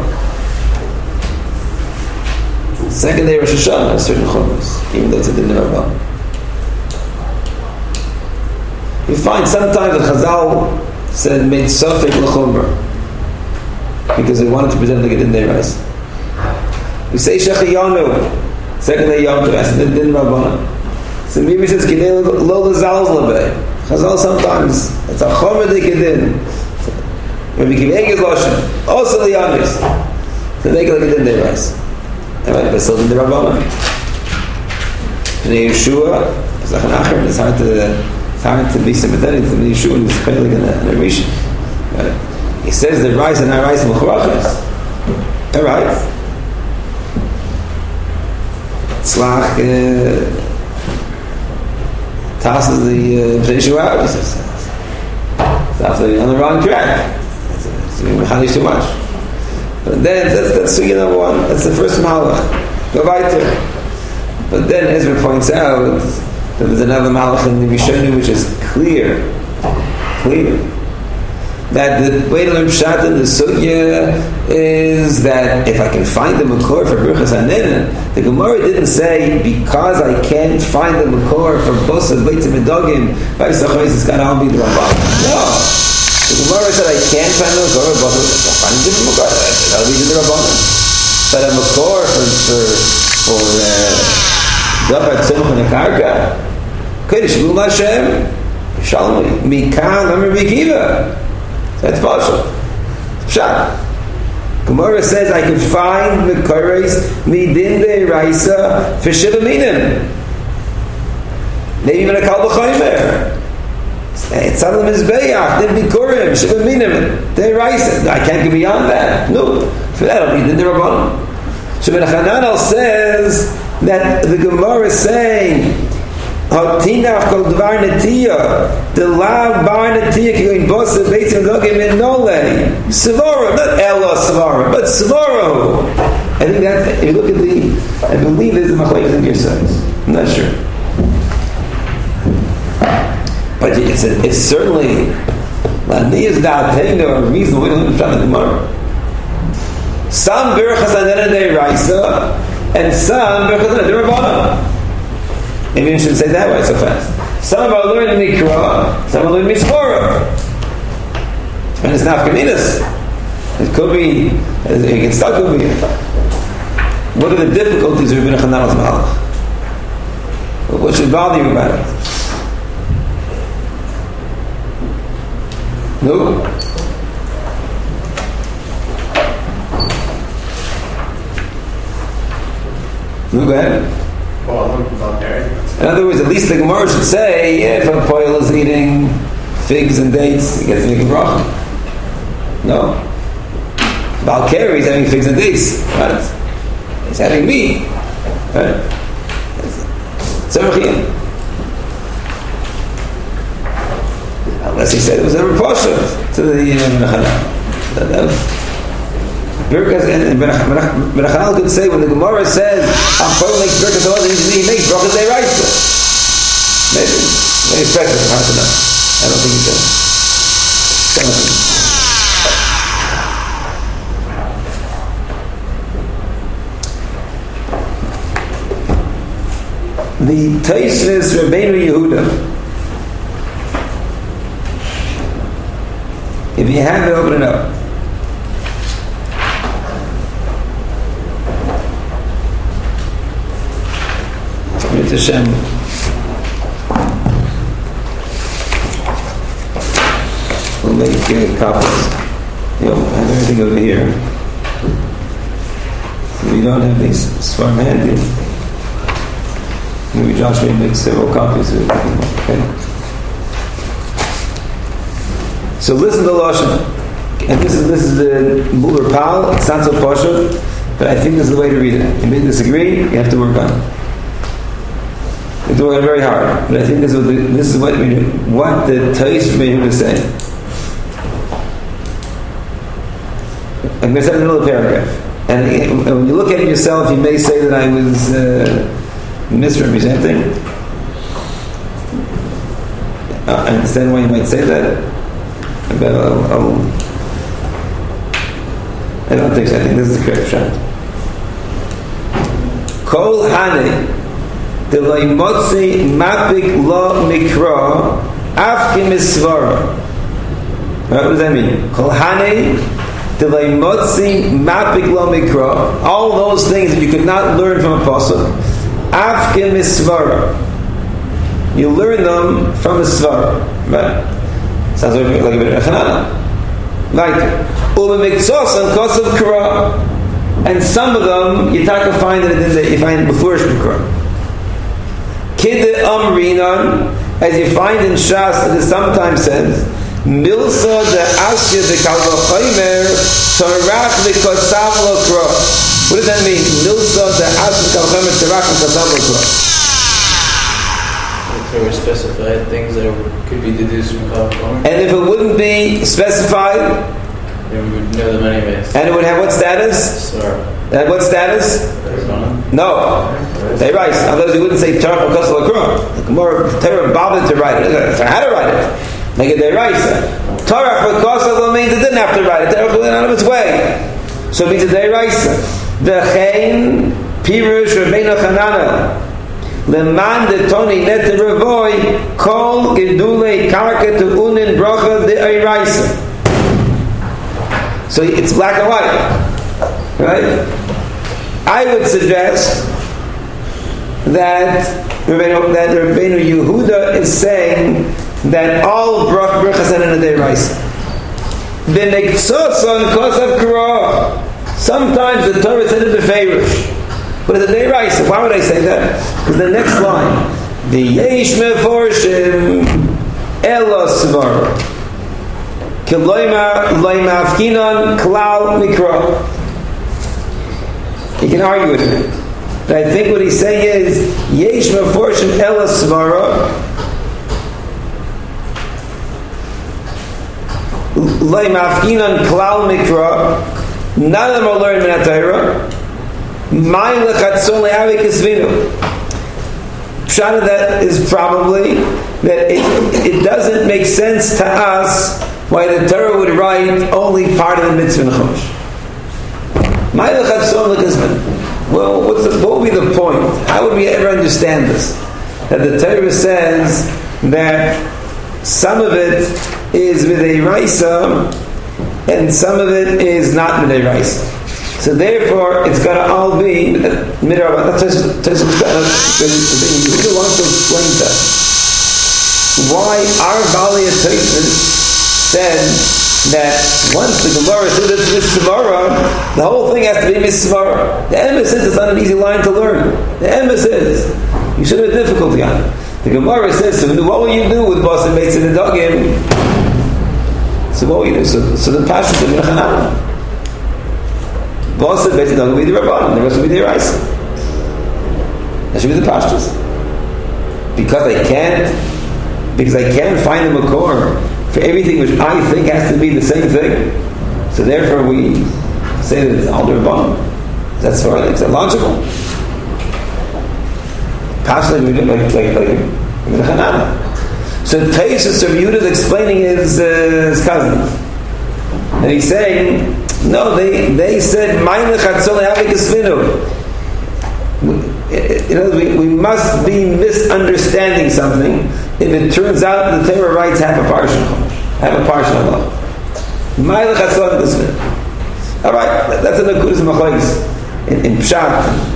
Second day Rosh Hashanah has certain chomers, even though it's a din de Rabbana. You find sometimes that Chazal said made sofek l'chomer because they wanted to present like a din de Raisa. We say Shechiyanu, second day Yom Tov, that's din de Rabbana. So maybe says Kidei lo l'zalz l'bei. Chazal sometimes it's a chomer de kedin. Maybe Rekiva Eiger's lashon also the yamis. They make it like a din de rice. Right, but still din de Rabbana. Bnei Yeshua, it's like an acher. It's hard to it's hard to be sympathetic to Bnei Yeshua and it's kind of like an, an Rishon. Right? He says the rice and not rice and mechurachas. All right. It's like. Uh, Tosses the Bnei Yeshua out, he says. It's absolutely on the wrong track. It's doing too much. But then, that's, that's sugya number one. That's the first malach. Go weiter. But then Ezra points out that there's another malach in the Rishonim which is clear. Clear. That the way to learn Pshat in the sugya is that if I can find the makor for Birchas Haninen, the Gemara didn't say because I can't find the makor for Bosad Beitzim Edogim, it's got to be the Rabban. No. The Gemara said I can't find the makor for Bosad, I'll find a different makor. That'll be the Rabban. But a makor for for Davar Tzimach and Akarka, Kodesh Gul Hashem, Shalom Mikan Amar Bikiva. That's partial. Pshat. Gemara says I can find Mekares Midin De Raisa for Shiva Minim. Maybe even a Kal B'Chaymer. It's on the Mizbeach, then Bikurim, Shiva Minim, De Raisa. I can't go beyond that. No. For that I'll be Din De Rabbanon. So Ben Hananel says that the Gemara is saying Hatinach kol dvar netiya, the lav bar netiya kigoin bosa beitzim dogim in nole svara, not ella svara, but svara. I think that if you look at the, I believe there's a machlekes in your size. I'm not sure, but it's a, it's certainly laniya's da'atenga a reasonable way to learn from the Gemara. Some berachas hanena deiraisa and some berachas hanena derabbanan. Maybe you shouldn't say that way so fast. Some are learning Mikra, some are learning Mitzvora. And it's not Nafkaminas. It could be, it can still could be. What are the difficulties of Rabbeinu Chananel's Malach? What should bother you about it? No? No, go ahead. In other words, at least the Gemara should say, yeah, if a poil is eating figs and dates, he gets to make a bracha. No. Balkari is having figs and dates. Right? He's having meat. Right? Tzemachiyah. Unless he said it was a repulsion to the Menachanal. Birkas and Menachanal could say when the Gemara says I'm probably makes Birkas all these he makes Birkas they write it. Maybe maybe practice hard enough. I don't think he does. The Taisvis Rabbeinu Yehuda. If you have it, open it up. Hashem. We'll make uh, copies. You know, I have everything over here. So we don't have these Sfarm handy. Maybe Josh may make several copies of it. Okay. So listen to Lashon. And this is this is the Muller Pal. It's not so partial, but I think this is the way to read it. You may disagree, you have to work on it. It's working very hard, but I think this is what, the, this is what, we do, what the Taish Meinu is saying. I'm going to say in the middle of the paragraph. And, and when you look at it yourself, you may say that I was uh, misrepresenting. Uh, I understand why you might say that, but I'll, I'll, I don't think so. I think this is the correct shot. Kol Hane. The loymotzi mapik lo mikra afkim isvara. What does that mean? Kol hane the loymotzi mapik lo mikra. All those things that you could not learn from a pasuk. Afkim isvara. You learn them from a svara. Right? Sounds like a bit of a chanana. Like uba mikzos and kosav kara. And some of them you take to find that you find before mikra. Kid Amrinan, as you find in Shas, it is sometimes says, Milsa de Asya de Kalvachaymer, Torach de Kosav Lokra. What does that mean? Milsa de Asya de Kalvachaymer, Torach de Kosav Lokra. If there were specified things that could be deduced from Kalvachaymer. And if it wouldn't be specified, Then we would know them anyways. And it would have what status? Sorry. And what status? No. They write. Otherwise, we wouldn't say Torah because of the Gemara. Torah bothered to write it. How to write it? Make it they write. Torah because of the means it didn't have to write it. Torah went out of its way. So it means that they write. V'chein pirush Rabbeinu Chanana leman de toni net revoy kol gedulei karka to unin bracha de eiraisa. So it's black and white, right? I would suggest that Rabbeinu, that Rabbeinu Yehuda is saying that all brach brachas are in a deiraisa. B'neksoson kosav kara. Sometimes the Torah said it befeirish, but it's a deiraisa. Why would I say that? Because the next line, the yesh meforshim elo svara. Kiloima loima afkinon klal mikra. You can argue with me, but I think what he's saying is yesh meforshim elo svara. Loima afkinon klal mikra. None of them are learned in the Torah. My lechatzon le'avik esvinu. Pshat that is probably that it, it doesn't make sense to us why the Torah would write only part of the mitzvah in Chumash. My lechatzon le'avik. Well, what's the, what would be the point? How would we ever understand this? That the Torah says that some of it is with a raisa and some of it is not midei raisa. So therefore, it's got to all be midei raisa. That's just Yehuda wants to explain that. Why our Bali Atayson said that once the Gemara said it's mitzvara, the whole thing has to be mitzvara. The emphasis is not an easy line to learn. The emphasis, you should have a difficulty on it. The Gemara says, so what will you do with Basa Beitz and the Dogim? So what will you do? So, so the Pashas of Minachanana. Basa Beitz and the Dogim will be the Rabbanim, the rest will be the Raisa. That should be the Pashas. Because I can't, because I can't find the Makor for everything which I think has to be the same thing. So therefore we say that it's all the Rabbanim. That's far, it's illogical. Pashas like like like like Minachanana. So Taisus of Yehuda is explaining his, uh, his cousin, and he's saying, no, they they said Ma'in lechatzon le'avik esvinu. You know, we, we must be misunderstanding something if it turns out the Torah writes half a parsha, half a parsha Allah. Ma'in lechatzon esvinu. All right, that's an akudas machlokes in, in Pshat.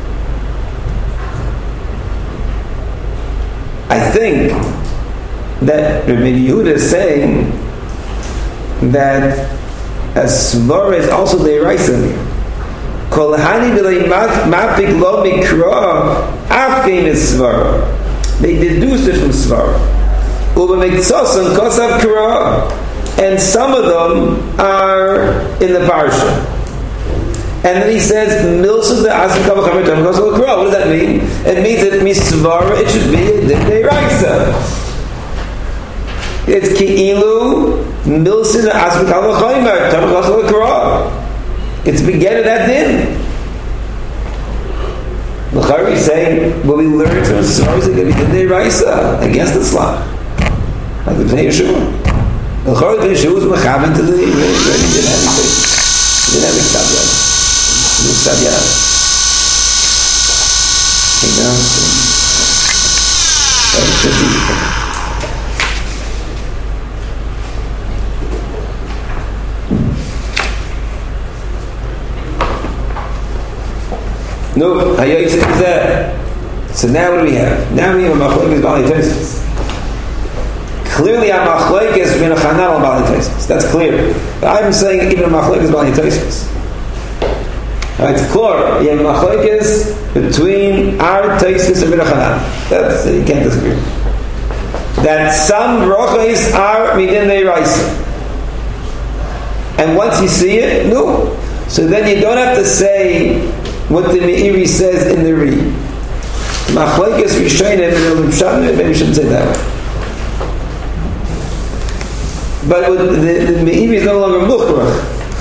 I think that Rabbi Yehuda is saying that a svara is also the eraisa here. Kol hani b'lei mapik lo mikra afkein is svara. They deduce it from svara. Uba mikzosan kosav kra, and some of them are in the parsha. And then he says, "Milsa the asik kavachamir tam kosav kra." What does that mean? It means that misvara it should be the eraisa. It's ki'ilu milsin asmi kal v'chaymer tam chasal k'ra. It's begetted that din. L'chari is saying what we learned from the stories that we did the Raisa against the Slav, like the Bnei Yeshua. L'chari Bnei Yeshua was mechaven to the he didn't have anything. He didn't have a ktav yad. He didn't have ktav yad. You know, so that should be. No, Hayayis is there. So now what do we have? Now we have a machlokes Bali Tosfos. Clearly a machlokes Minachanal and Bali Tosfos. That's clear. But I'm saying even a machlokes Bali Tosfos. Alright, it's clear. You have a machlokes between our Tosfos and Minachanal. That's, you can't disagree. That some rochais are midin deiraisa. And once you see it, no. So then you don't have to say what the Meiri says in the Re. Machlokes Rishonim and the Pshat, maybe we shouldn't say that way. but with the, the Meiri is no longer Mukhrach.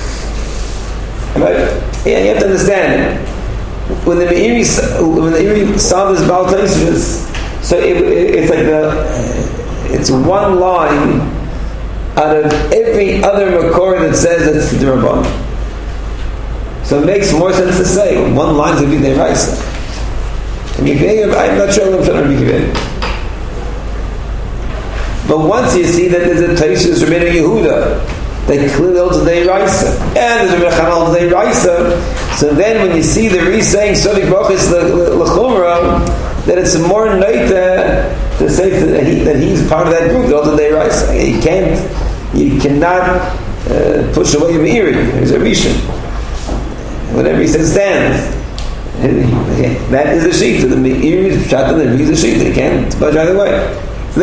Right? Yeah, you have to understand. When the Meiri, when the Meiri saw this Baal Tosfos, so it, it, it's like the, it's one line out of every other Makor that says it's the Rabban. So it makes more sense to say one line to be the Raisa. I mean, I'm not sure what I'm trying to be. But once you see that there's a Tosfos Rabbeinu Yehuda that clearly holds the Raisa, and there's a Rabbeinu Chananel holds the Raisa, so then when you see the Re saying Sodik Bochis L'Chumra, that it's more noita to say that, he, that he's part of that group that holds the Raisa. You can't, you cannot uh, push away a Meiri. There's a Rishon. Whatever he says stands. That is the sheet. The Meiri is shot and the Meiri is the sheet. They can't budge either way.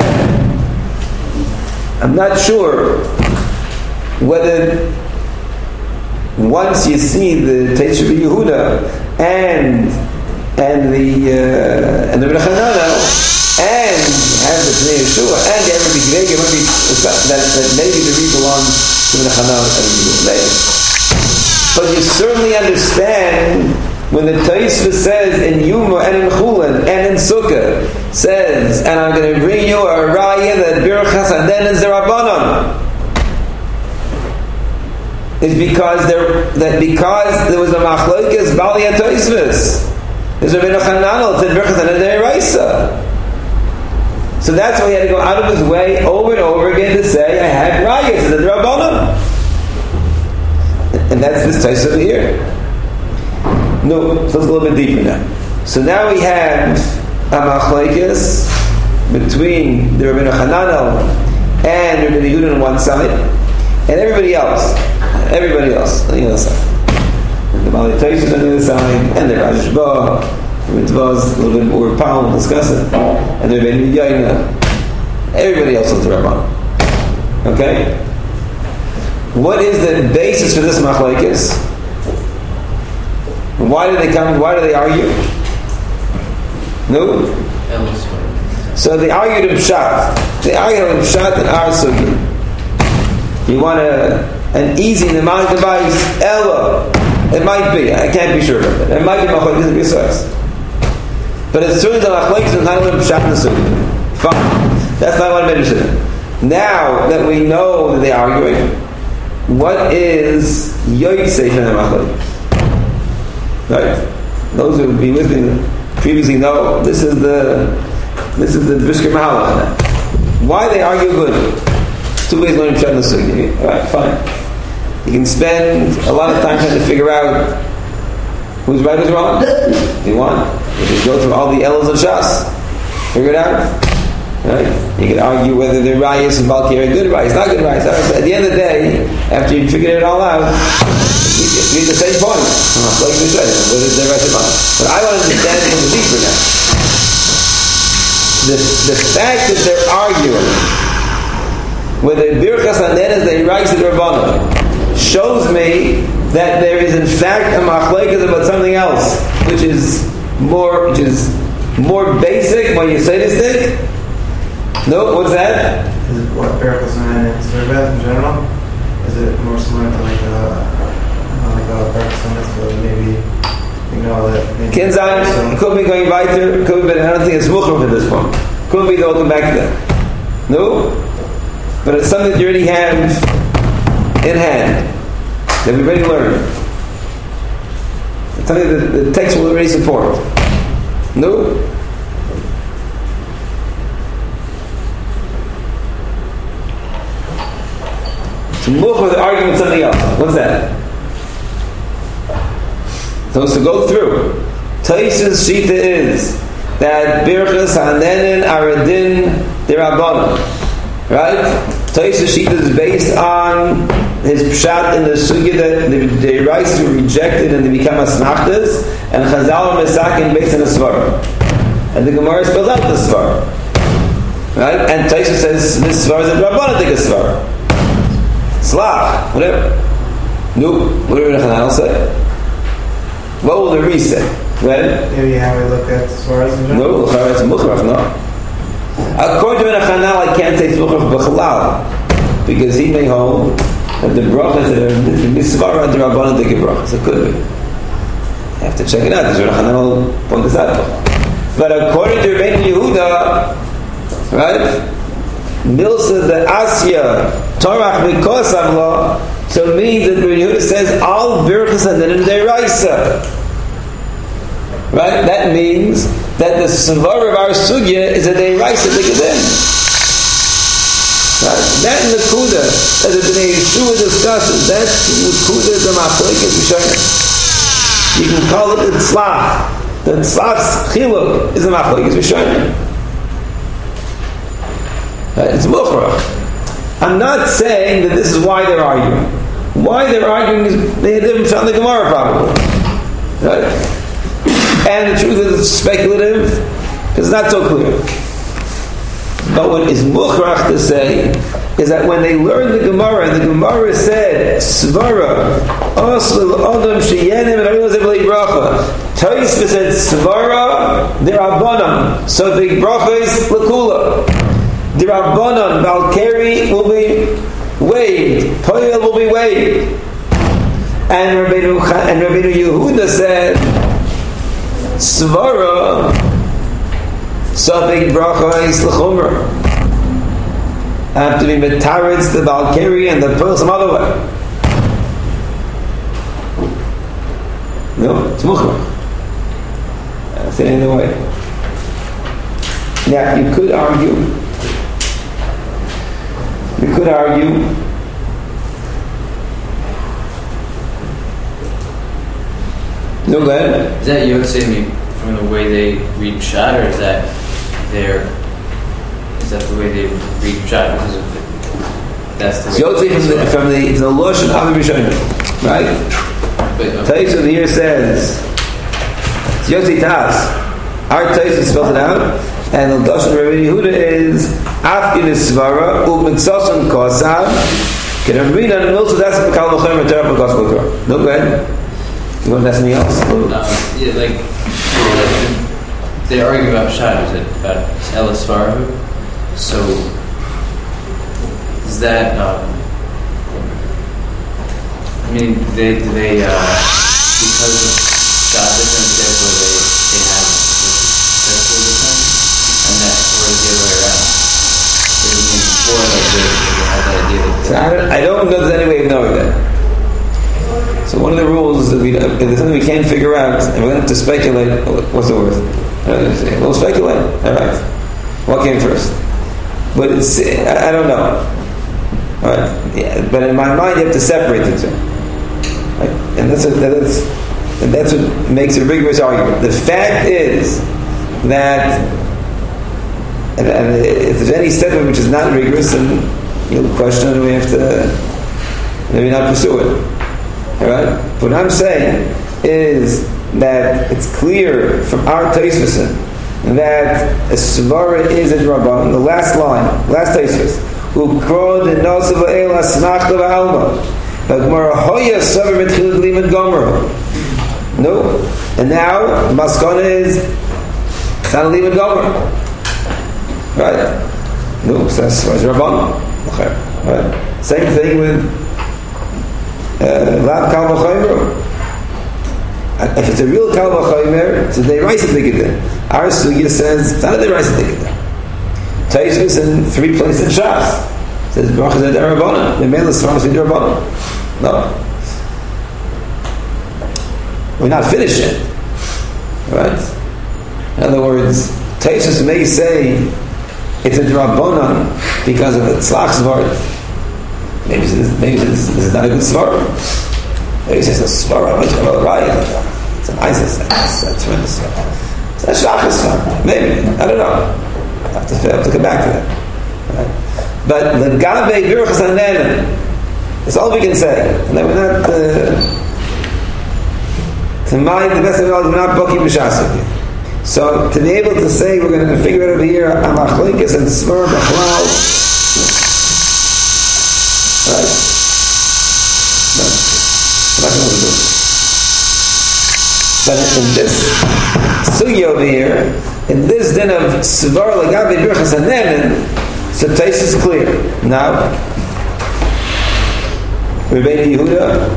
I'm not sure whether once you see the Tosfos Yehuda and and the uh, and the Rebbe Chananel and have the Pnei Yeshua and the Rebbe Gvega, that that maybe the Rebbe belongs to the Chananel and the Yehuda. But you certainly understand when the Tosfos says in Yuma and in Chulin and in Sukkah says, and I'm going to bring you a raya that Birchas Haden is the Rabbanon. It's because there that because there was a machlokes Bali Tosfos. There's a Rebbeinu Chananel that Birchas Haden is Raisa. So that's why he had to go out of his way over and over again to say, I have rayas that the Rabbanon. And that's this Tosfos over here. No, so it's a little bit deeper now. So now we have a machlokes between the Rebbeinu Chananel and Rebbeinu Yehuda on one side, and everybody else, everybody else on the other side. The Bali Tosfos on the other side, and the Rash Ba, the Mitvahs, a little bit more power, we'll discuss it, and the Rebbeinu Yaina. Everybody else is the Rabban. Okay? What is the basis for this machlokes? Why do they come? Why do they argue? No. So they argued in Pshat. They argued in Pshat and our sugi. You want a an easy mnemonic device? Ella. It might be. I can't be sure of it. It might be machlokes besides. But as soon as the machlokes is not in Pshat and sugi, fine. That's not what I'm mentioning. Now that we know that they're arguing, what is Yotzei from the machlokes? Right? Those who would be with me previously know this is the this is the Brisker Mahalach. Why they argue good? Two ways learning Pshat and Sugi. Alright, fine. You can spend a lot of time trying to figure out who's right, who's wrong. If you want. You can go through all the Elos of Shas. Figure it out. Right? You can argue whether the rayas and Balki are good rayas, not good rayas. At the end of the day, after you figure it all out, you need the same point. Like we said, what is the right about? But I want to understand it a little deeper now. The, the fact that they're arguing whether Birchas Haden is the Raisa of Rabbanon shows me that there is in fact a machlokes about something else, which is more, which is more basic, more Yesodistic. No, what's that? Is it what Birchas Haden is Rebbe in general? Is it more similar to like a like a Birchas Haden, maybe you know that Kinzan could be going weiter, could be, but I don't think it's Mukhram at this point. Could be they'll come back to that. No? But it's something that you already have in hand. That we already learned. It's something that the text will already support. No? So Mukhram is arguing with something else. What's that? So to go through, Tosfos Shita is that Birchas Hanenin Aradin Dirabbanan, right? Tosfos Shita is based on his pshat in the sugya that the, the rights were rejected and they become asnachtas, and Chazal and Mesakin based on a svara, and the Gemara spells out the svara, right? And Tosfos says this svara is a Rabbanan take a svara, Slach, whatever. No, whatever the Chananel say. What will the Re say? Right? Maybe how we look at Svaras in general? No, it's Mukhrach, no. According to the Chananel, I can't say it's Mukhrach b'chalal. because he may hold that the brachas that are misvara the rabbanon take a brachas. It could be. You have to check it out. The Shulchan Aruch will point this out. But according to Rabbeinu Yehuda, right? Milsa the Asya Torah Mikosam law, so it means that Rabbeinu Yehuda says Al Birchas and then in Deiraisa. Right? That means that the Svar of our Sugya is a Deiraisa B'Gedin. Right? That Nakuda that the Bnei Yeshua discusses, that Nakuda is a Machlekes Rishonim. You can call it the Tzlach. The Tzlach's Chiluk is a Machlekes Rishonim. Right? It's Mukhrach. I'm not saying that this is why they're arguing. Why they're arguing is they had different from the Gemara probably. Right? And the truth is it's speculative because it's not so clear. But what is Mukhrach to say is that when they learned the Gemara, and the Gemara said Svara Asl Adam Sheyenim and Arilazevli Bracha. Taisva said Svara the Rabbanon. So the Bracha is Lakula. The Rabbanon Valkari will be waived. Toil will be waived. And Rabbeinu and Rabbeinu Yehuda said Svara Safik Bracha is L'chumra. I have to be Metaritz the Valkari and the Toil some other way. No, it's Mukhrach. That's it anyway. Now you could argue You could argue no, go ahead. Is that Yotzei from the way they read Pshat, or is that their is that the way they read Pshat because of it? That's the Yotzei from the from the from the Lashon of the Rishonim, right? Taisa here says Yotzei Tas. Our Taisa spells it out. And the Lashon of Rabbeinu Yehuda is Afkin is Svara, U'Mitzosam Kosav, Kedamrina, and also that's the Kal V'Chem Return for Gospel Torah. No, go ahead. You want to ask me else? Um, yeah, like, like they argue about Pshat, is it about Ela Svara? So is that? Um, I mean, they do they uh, because of Pshat difference, therefore they they have special difference. And that, or the other way around. It would mean before, like, they, they had that idea that... So I, don't, I don't know there's any way of knowing that. So one of the rules is that we, if there's something we can't figure out, and we're going to have to speculate, what's the word? We'll speculate. All right. What came first? But it's, I, I don't know. All right. Yeah, but in my mind, you have to separate the two. Right? And that's, a, that's, and that's what makes a rigorous argument. The fact is that And, and if there's any statement which is not rigorous, then you'll question it and we have to maybe not pursue it. Alright? What I'm saying is that it's clear from our Taisvus that a Svara is a Rabban. The last line, last Taisvus. Ukro de Nosav El Asnachta V'Alma. V'Gmara Hoya Savar Mitchilad Liman Gomer. No. And now, Maskana is Chana Liman Gomer. Right? No, so that's Rabban. Okay. Right? Same thing with Lav Kal V'Chaymer. If it's a real Kal V'Chaymer, it's a Deiraisa B'Gedin. Our Sugya says it's not a Deiraisa B'Gedin. Taisvus in three places in Shas says Brachas Ed Rabbanan. The male is from the Rabbanan. No, we're not finished yet. Right? In other words, Taisvus may say it's a Rabbanan because of the Tzlach Svar. Maybe this, maybe this, this is not a good Svar. Maybe it's a Svar. It's an Isis. It's a tremendous Svar. It's a Shachas Svar. Maybe. I don't know. I have to, I have to come back to that. Right? But the Gabe Birchas Hanenim, that's all we can say. And then we're not, uh, to mind the best of it all, we're not Boki B'Shasik. So to be able to say we're going to figure it over here, Amachlikas and Smur B'Chlal, right? No, I'm not going to do it. But in this sugi over here, in this din of Svar Lagabe Birchas Hanemin, so taste is clear. Now, Rebbeinu Yehuda.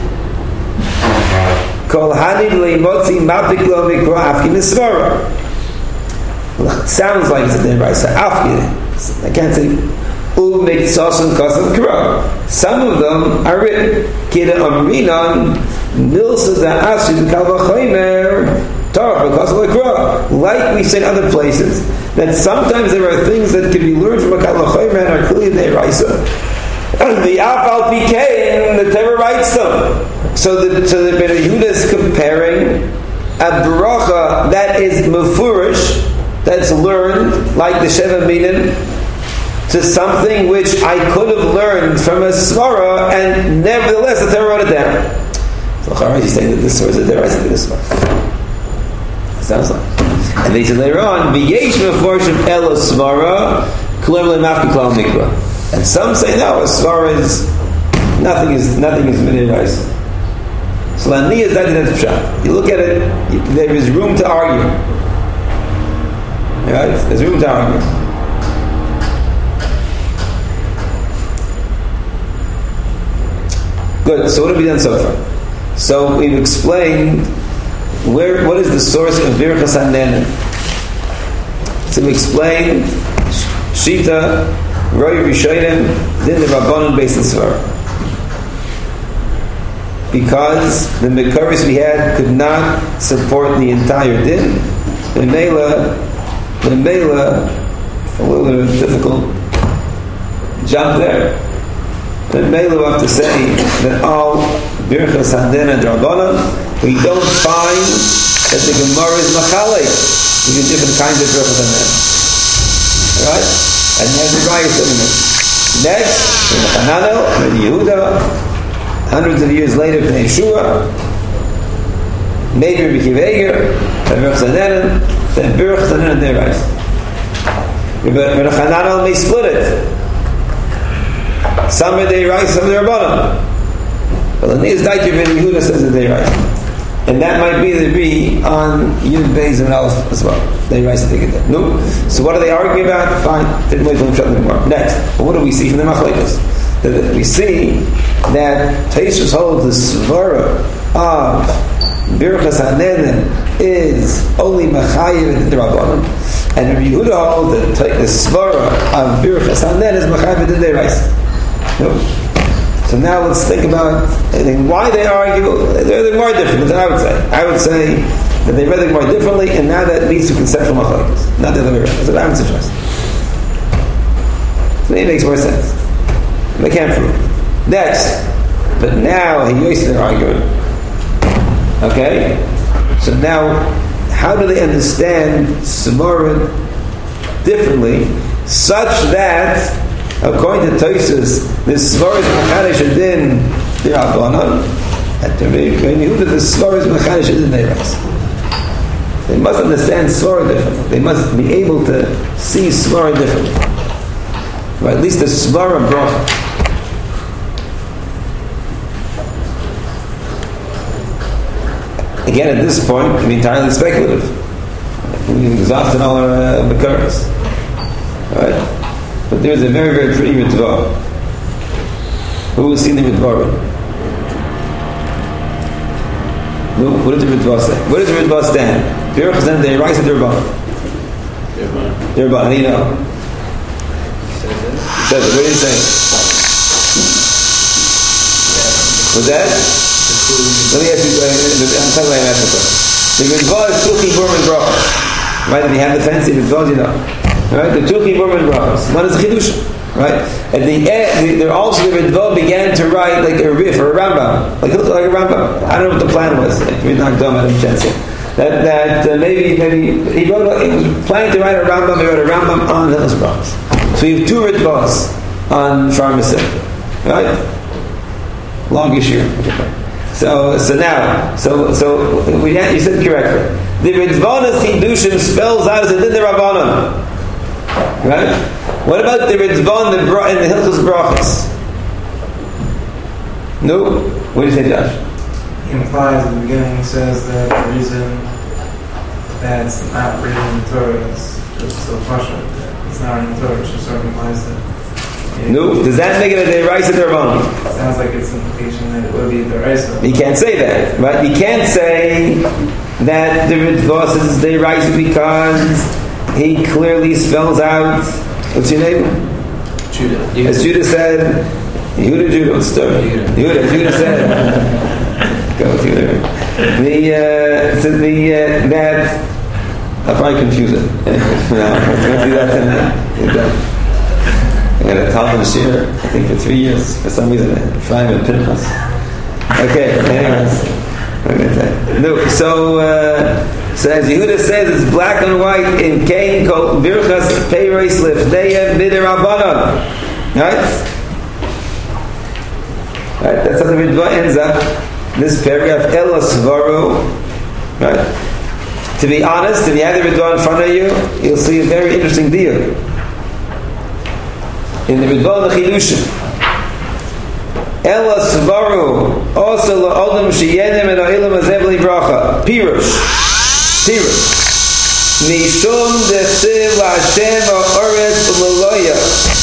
Kol hanid leimotzi mapik lo mikro afkin esvara. It sounds like it's a din right. So afkin, I can't say u mikzosun kosav kro. Some of them are written kida amrinan milsa da ashi b'kal v'chomer torah kosav kro. Like we say in other places, that sometimes there are things that can be learned from a kal v'chomer and are clearly deraisa. The Afal P K, the Torah writes them. So the, so the Rebbeinu Yehuda is comparing a bracha that is mefurish, that's learned, like the Sheva Minim, to something which I could have learned from a svara, and nevertheless the Torah wrote it down. So Charash is saying that this was a Torah, I this one. Sounds like. And they said later on, V'yesh mefurish elo svara, klem le'mafki klal mikra. And some say no, as far as nothing is nothing is minimized. So Lani is that in pshat. You look at it, there is room to argue. Right? There's room to argue. Good. So what have we done so far? So we've explained where what is the source of Birchas HaNenen. So we explained Shita. Roy Rishonim din the Rabbanon based on Svara. Because the Mekaris we had could not support the entire din, the Mela, the Mela, a little bit of a difficult jump there. The Mela will have to say that all Birchas HaNenen and Rabbanon, we don't find that the Gemara is Machalek, even different kinds of Birchas HaNenen. Right? And has the right to next, in Hananel, in Yehuda, hundreds of years later, in Yeshua, maybe Rabbi Kiveger, then Birchas HaNenen, then Birchas HaNenen, their right. But Hananel may split it. Some are their right, some are their bottom. But the Nias Daiter Ben Yehuda says that they're right. And that might be the be on Yud Beis and Aleph as well. They rise to take it there. No. So what are they arguing about? Fine. Didn't wait till we shut them anymore. Next. But what do we see from the Machlekes? That we see that Taishus holds the svara of Birchas HaNenen is only Machayev in the Rabbanon, and Rabbi Yehuda holds that the svara of Birchas HaNenen is Machayev in the Rais. No. So now let's think about I think, why they argue. They're, they're more different than I would say. I would say that they read it more differently, and now that leads to conceptual machlokes, not the other way around. That's what I would suggest. To me, it makes more sense. They can't prove it. Next, but now he used their argument. Okay, so now how do they understand Samara differently, such that according to Tosfos, this svara is mechanish adin d'Rabbanan, and to me, when you hear the svara is mechanish adin d'Reiros. They must understand svara differently. They must be able to see svara differently. Or at least the svara bracha. Again, at this point, it can be entirely speculative. We've exhausted all our uh, Mekaris. Right? But there's a very, very pretty mitzvah. Who has seen the mitzvah? No, what does the mitzvah say? What does the mitzvah stand? Birchas HaNenen, they rise at their bottom. Their bottom. How do you know? It says it. What did it say? What's that? Let me ask you. I'm telling you, I'm asking you. The mitzvah is Tuchi Burman Bracha. Right? If you have the fancy mitzvahs, you know. Right, the two Kiburim brachas. One is Chiddush, right? At the end, they're also the Ritva began to write like a riff or a Rambam, like like a Rambam. I don't know what the plan was. Like, we knocked down, I didn't chance it. That that uh, maybe maybe he wrote. He was planning to write a Rambam. He wrote a Rambam on Hilchos brachas. So we have two Ritvas on Pharmacy, right? Long issue. So so now so so we had, you said correctly. The Ritvanas Chidushim spells out as a din Rabbanan. Right? What about the Ritvan in the Hilchos brachas? No? What do you say, Josh? He implies at the beginning, he says that the reason that it's not written in the Torah is just so partial. It's not written in the Torah, it just sort of implies that No, does that make it a deraisa derabbanan? Sounds like it's implication that it would be the deraisa. You can't say that, right? You can't say that the Ritva is deraisa because he clearly spells out. What's your name? Judah. As Judah said, Yehuda, Judah, what's the story? Yehuda, Judah said. Go with Yehuda. The uh, so the uh, that I'll probably confuse it. No, let's do that tonight. I got a talk in the shir, I think for three years for some reason. Five and Pinchas. Okay, anyways. No, so uh, so as Yehuda says, it's black and white in Cain called Birchas Peiros Lifnei B'Derabbanan. Right? Right, that's how the Ritva ends up. This paragraph, Ela Svaro. Right? To be honest, if you have the Ritva in front of you, you'll see a very interesting deal. In the Ritva the Chidushim, Ela Svaro, also La'odam Sheyenem and O'ilam Azev Bracha. Pirush. Pirush. Mishum Dechsev La'Hashem Ha'oretz U'Maloya.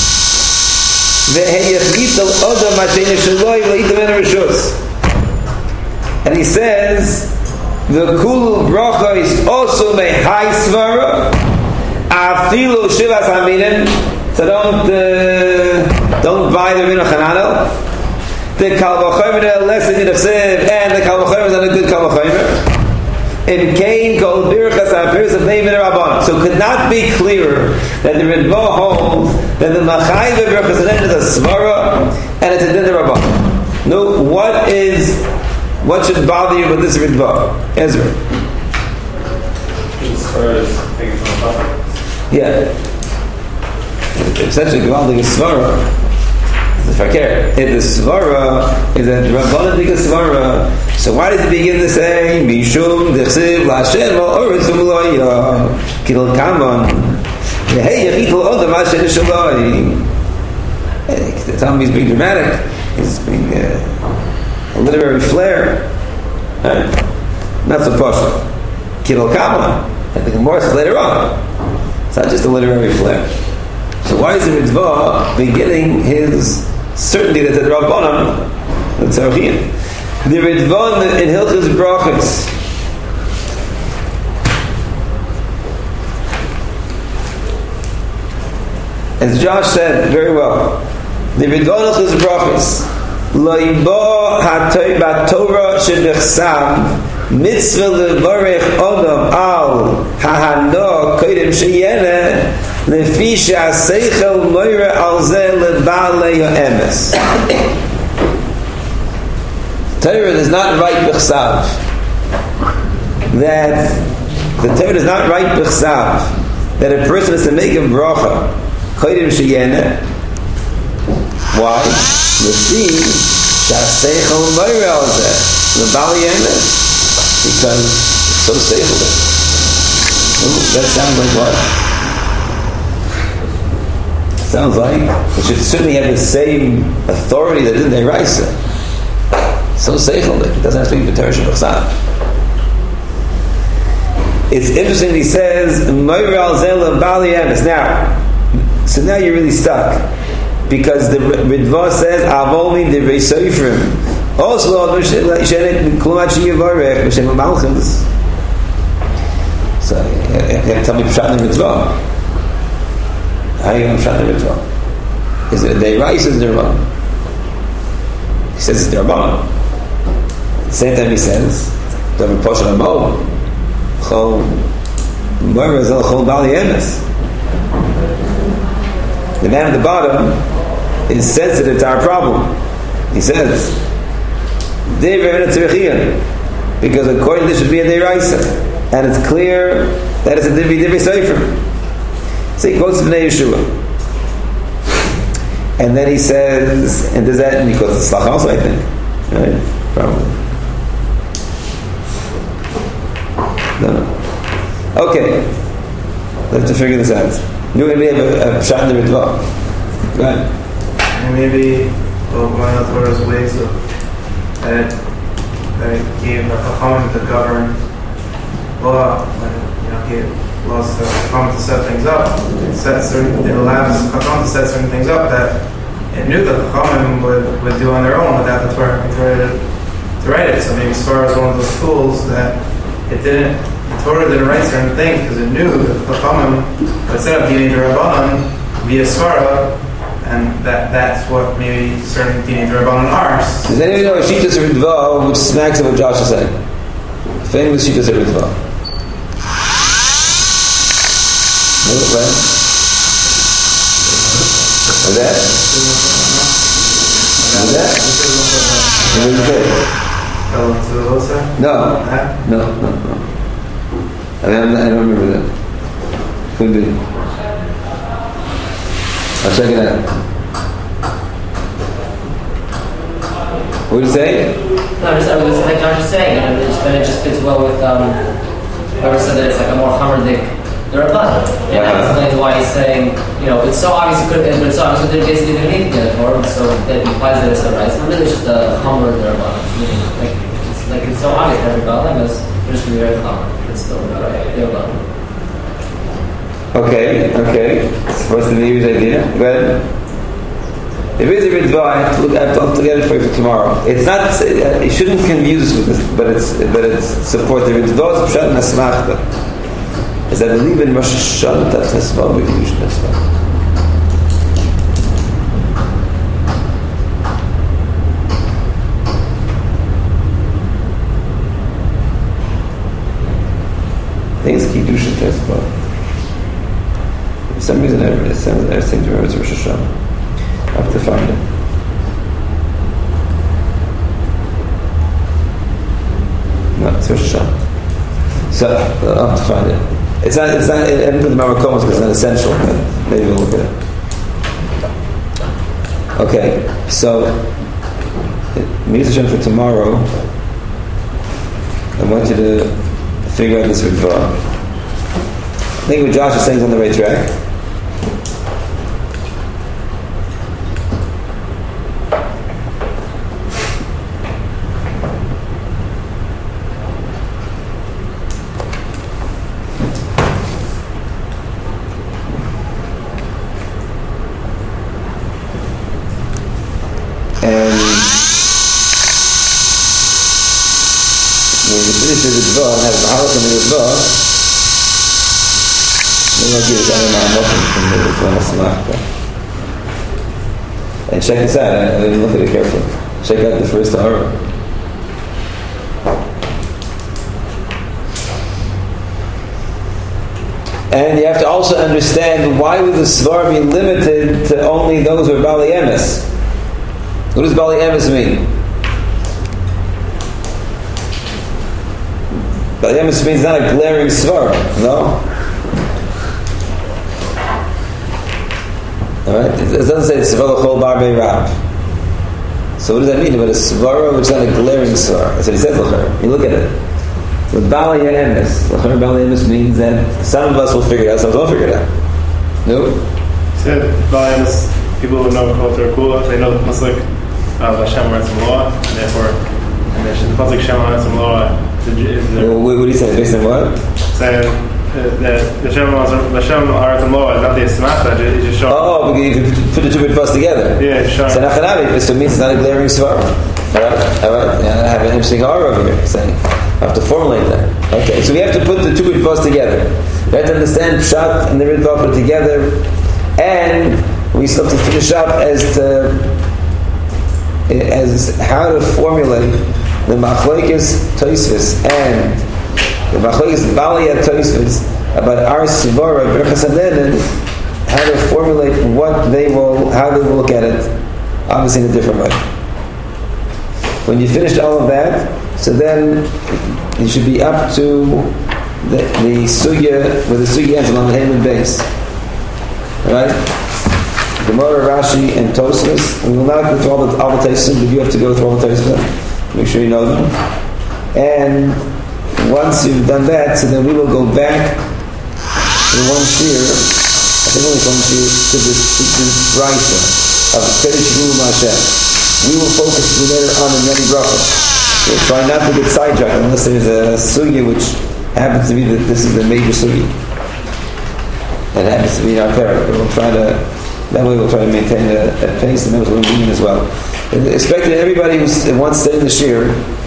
And he says the kul bracha is also a high svara afilu shivas haminim, so don't uh, don't buy the min chananel. The kal v'chomer less than nefsev, and the kal v'chomer is not a good kal v'chomer. In Cain called birchas afiris of name Rabbanan. So it could not be clearer that the Ritva holds that the Machai birchas is a svara and it's a din Rabbanan. No, what is what should bother you with this Ritva, Ezra? As far as things on top. Yeah, it's such a gewaldige svara. It's a fakir. If the svara is a Rabbanan svara, so why does it begin to say Mishum Dechsev La'Hashem Ha'oretz U'Maloya Kidol Kaman V'hei Yechitel Odom Asher Shaloi? The Talmud is being dramatic. He's being uh, a literary flair. Right? Not so posh. Kidol Kaman. I think more says later on. It's not just a literary flair. So why is the Ritva beginning his certainty that the Rabbanan, the Tzarchiyim? The Ritva in Hilchos Brachos, as Josh said very well, the Ritva in Hilchos Brachos, Loibo hatoy b'Torah shebechsav mitzvah levarech odom al hahano koydem sheyene lefi she'aseichel moira al zeh lebalei ha'emes. Torah does not write b'chsav that the Torah does not write b'chsav that a person is to make a bracha koydem sheyene. Why? Lefi she'aseichel moira al zeh lebalei ha'emes, because it's so seichel. That sounds like what? Sounds like it should certainly have the same authority that in the Raisa. So seichel, it doesn't have to be b'Torah shebachsav. It's interesting. He says Moira al zeh lebalei ha'emes. Now, so now you're really stuck because the Ritva says Avol min divrei sofrim. Also, so you can tell me pshat in the Ritva. How are you going to pshat in the Ritva? Is it the Rais or the Rabbanan? He says it's the Rabbanan. At the same time he says, "Don't be posher amo." Chol moira zel chol bali emes. The man at the bottom is sensitive to our problem. He says, because according to this should be a deraisa, and it's clear that it's a divi divi sefer. So he quotes Bnei Yeshua, and then he says, and does that, and he quotes the Slach also, I think, right? Probably. No, no. Okay, let's just figure this out. Do we have a, a shot in the Ritva? Go ahead. And maybe well, one of the Torah's ways of that that it gave the Chacham to govern law, when you know gave laws to Chacham to set things up. It sets certain, it allows Chacham to set certain things up that it knew the Chachamim would, would do on their own without the Torah to write it. To write it. So maybe Svara is one of those schools that it didn't, the Torah didn't write certain things because it knew that the Chachamim would set up Dinei D'Rabbanan via Svara, and that that's what maybe certain Dinei D'Rabbanan are. Does anyone know a Shitas Ritva which smacks of what Josh is saying? Famous Shitas Ritva. No, right? Is that? Is that? What did you say? No. No, no, no. I, mean, I don't remember that. Could be. I'll check it out. What did you say? No, I'm just, I was like Josh is saying, and it just, and it just fits well with um, whoever said that it's like a more Hamardik D'Rabbanan. And that explains why he's saying, you know, it's so obvious, it could, but it's so obvious that they basically didn't need to get a Torah, so that implies that it's a right. So really, it's just a Hamar D'Rabbanan. Meaning, like, it's like it's so obvious that every Balaam is just really very Hamar. It's still D'Rabbanan. Okay, okay. What's the Meir's idea? Go ahead. If it's a Ritva, I have to look. I have to, to get it for you for tomorrow. It's not. It shouldn't confuse us with this, but it's but it's support the Ritva is Pshat Nasmachta. Is I believe in Rosh Hashanah that Tesva with Kedusha Tesva. I think it's Kedusha Tesva. For some reason, I, it sounds, I seem to remember it's Rosh Hashanah. I have to find it. No, it's Rosh Hashanah. So, I'll have to find it. It's not, it's not, I didn't put the Mamakomas because it's not essential, but maybe we'll look at it. Okay, so, Mitzvah Hashem for tomorrow, I want you to figure out this Ritva. I think what Josh is saying is on the right track. finish the Ritva and have Mahalach in the Ritva, then I'll give it any Ma'amotim from the Ritva Masmachta. And check this out, I didn't look at it carefully. Check out the first Hara. And you have to also understand why would the Svar be limited to only those who are Bali Emes? What does Bali Emes mean? Bali Emes means not a glaring Svar, no? Alright? It doesn't say Svar L'chol Bar Be'Rab. So what does that mean? But a Svara which is not a glaring Svar. That's what he says, L'chor. You look at it. With Bali Emes, L'chor Bali Emes means that some of us will figure it out, some of us won't figure it out. No? He said, Bali Emes, people who know Kol Terakula, they know the Pasuk of Hashem writes some law, and therefore, and the Pasuk Hashem writes some law is the... Well, what do you say? Based on what? Saying that the Hashem writes some law is not the Yismachta, it just shows... Oh, because you can put the two bit together. Yeah, it's showing. So Nachanavi, so it means it's not a glaring Svar. Alright? Alright? Yeah, I have an interesting horror over here saying... I have to formulate that. Okay, so we have to put the two Ritvos together. We have to understand Pshat and the Ritva put together, and we still have to finish up as to as how to formulate the Machlokes Tosfos and the Machlokes Baliyat Tosfos about our Sivara Berchas Hanenin, how to formulate what they will, how they will look at it, obviously in a different way. When you finished all of that, so then you should be up to the, the sugya, where the sugya ends on the Haman base. Alright? Gemara, Rashi, and Tosfos. We will not go through all the, all the Tosfos, but you have to go through all the Tosfos. Make sure you know them. And once you've done that, so then we will go back in one shear, I think only one shear, to the, to the Brisa of Kedesh Gulu Hashem. We will focus later on in many brachos. So try not to get sidetracked unless there's a sugya which happens to be that this is the major sugya. It happens to be in our parak. We'll try to That way we'll try to maintain a, a pace and members will be as well. And expecting everybody who wants to stay in the shir.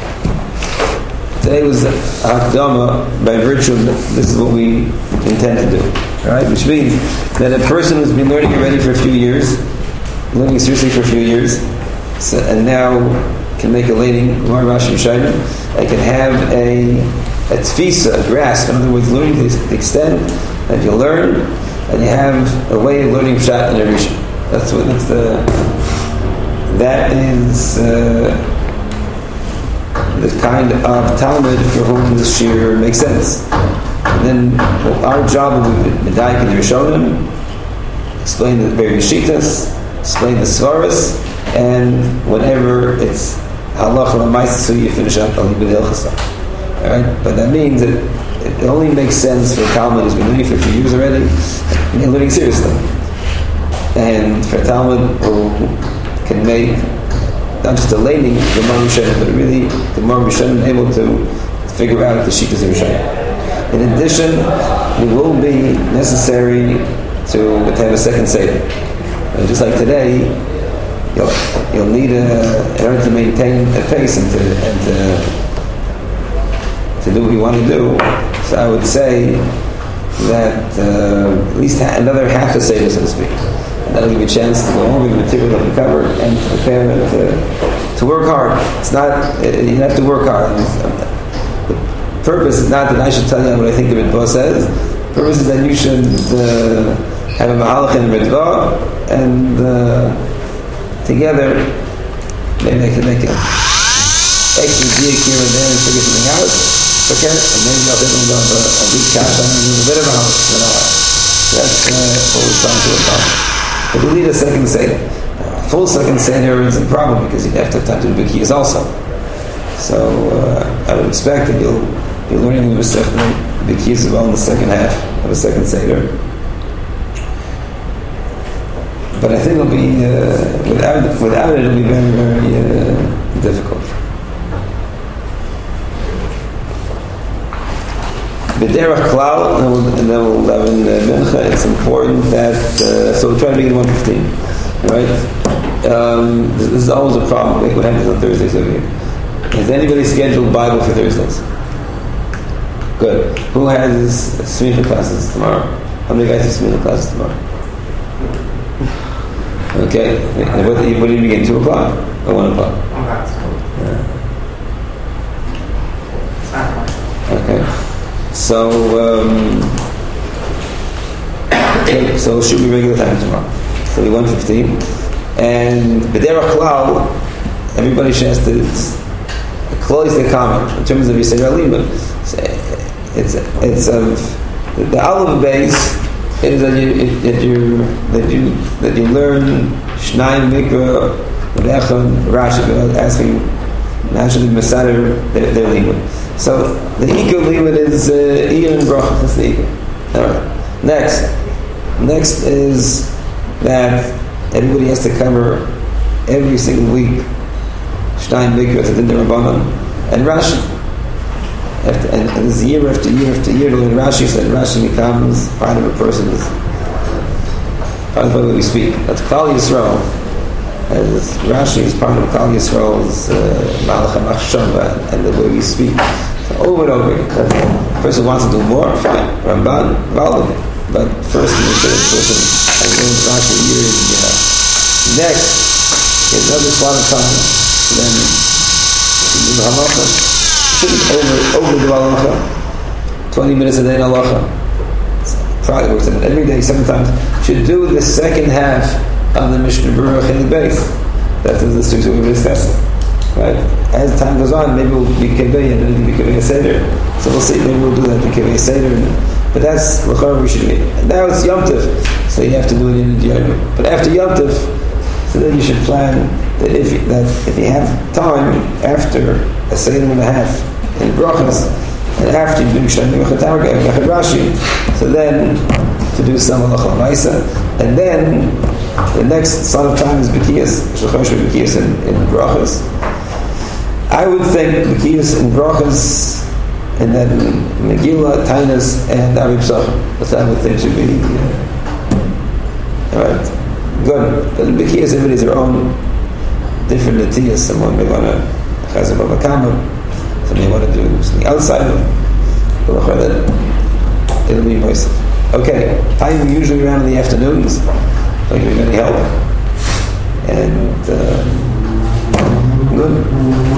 Today was Hakdama by virtue of this is what we intend to do. Alright? Which means that a person who's been learning already for a few years, learning seriously for a few years, so, and now can make a learning, more Rashi Shainim, and can have a, a tfisa, a grasp, in other words, learning to the extent that you learn, and you have a way of learning Pshat and Rishon. That's what that's the, that is uh, the kind of Talmud for whom this shir makes sense. And then our job will be Medaik and the Rishonim, explain the various Shitas, explain the Svaras, and whenever it's Halacha L'Maisa, so you finish up Al Yibud Hilchasa. Alright? But that means that it only makes sense for a Talmud who's been learning for a few years already, and learning seriously. And for a Talmud who can make not just a laning Gemara Rishonim, but really the Gemara Rishonim able to figure out the Shitas of Rishonim. In addition, it will be necessary to, to have a second Seder. And just like today, you'll, you'll need a, in order to maintain a pace and to, and to, to do what you want to do. So I would say that uh, at least ha- another half a Seder, so to speak. And that'll give you a chance to go over the material that we covered and to prepare and to, to work hard. It's not, you have to work hard. The purpose is not that I should tell you what I think the Ritva says. The purpose is that you should uh, have a Mahalach and Ritva, and uh, together maybe I can make a extra diak here and there and figure something out. Okay? And maybe I'll have a, a big cash on a bit of a house. That's uh, what we're trying to accomplish. But you need a second Seder. A full second Seder is a problem because you have to have time to do Bikiyas also. So uh, I would expect that you'll be learning the Bikiyas as well in the second half of a second Seder. But I think it'll be, uh, without, without it, it'll be very, very uh, difficult. B'derech klal, and then we'll, and then we'll have in uh, Mincha. It's important that, uh, so we'll try to begin at one fifteen, right? Um, this, this is always a problem. What happens on Thursdays over here? Has anybody scheduled Bible for Thursdays? Good. Who has Smicha classes tomorrow? How many guys have Smicha classes tomorrow? Okay. And what, what do you begin? Two o'clock or one o'clock? Yeah. Okay. So, um, okay, so it should be regular time tomorrow. So it'll be one fifteen. And B'derech klal, everybody should have to close their comment in terms of Yisrael Alima. It's it's of um, the olive base is that you that you that you that you learn Shnayim Mikra Echad Rashi asking naturally Masader their, their limud. So the Ikar limud is Iyun and Bracha. That's the Ikar. All right. Next, next is that everybody has to cover every single week Shnayim Mikra to the Rabbanan and Rashi. After, and, and this year after year after year to learn Rashi, so that Rashi becomes part of a person's, part of the way we speak. That's Klal Yisrael. As Rashi is part of Klal Yisrael's Malach HaMachshava and the way we speak. So over and over again. The person wants to do more, fine. Ramban, Valdim. But first, you should have person has learned Rashi a year in year. Next, is another slot of time. Then, you do the Halacha. Over, over the halacha, twenty minutes a day in halacha. Probably works every day. Sometimes should do the second half of the Mishnah Berurah in the base. That is the things we were discussing. Right? As time goes on, maybe we'll be kevei and then it'll be kevei seder. So we'll see. Maybe we'll do that the kevei seder. But that's l'chor we should be. And now it's Yom Tov, so you have to do it in the Yom. But after Yom Tov, so then you should plan that if that if you have time after a seder and a half. In brachas, and after you do Shani Mechatarga, Rashi, so then to do some halacha l'maisa, and then the next slot of time is B'kiyas, Shulchan B'kiyas in, in brachas. I would think B'kiyas in brachas, and then Megillah, Tainas, and Ari Psachim. That's what I would think should be. Uh, all right. Good. But the Bikiyas, everybody has their own different natiyas. Someone may want to chazar b'makama. Some may want to do something outside of it. It'll be moist. Okay. Time usually around in the afternoons. So you're going to help. And uh, good.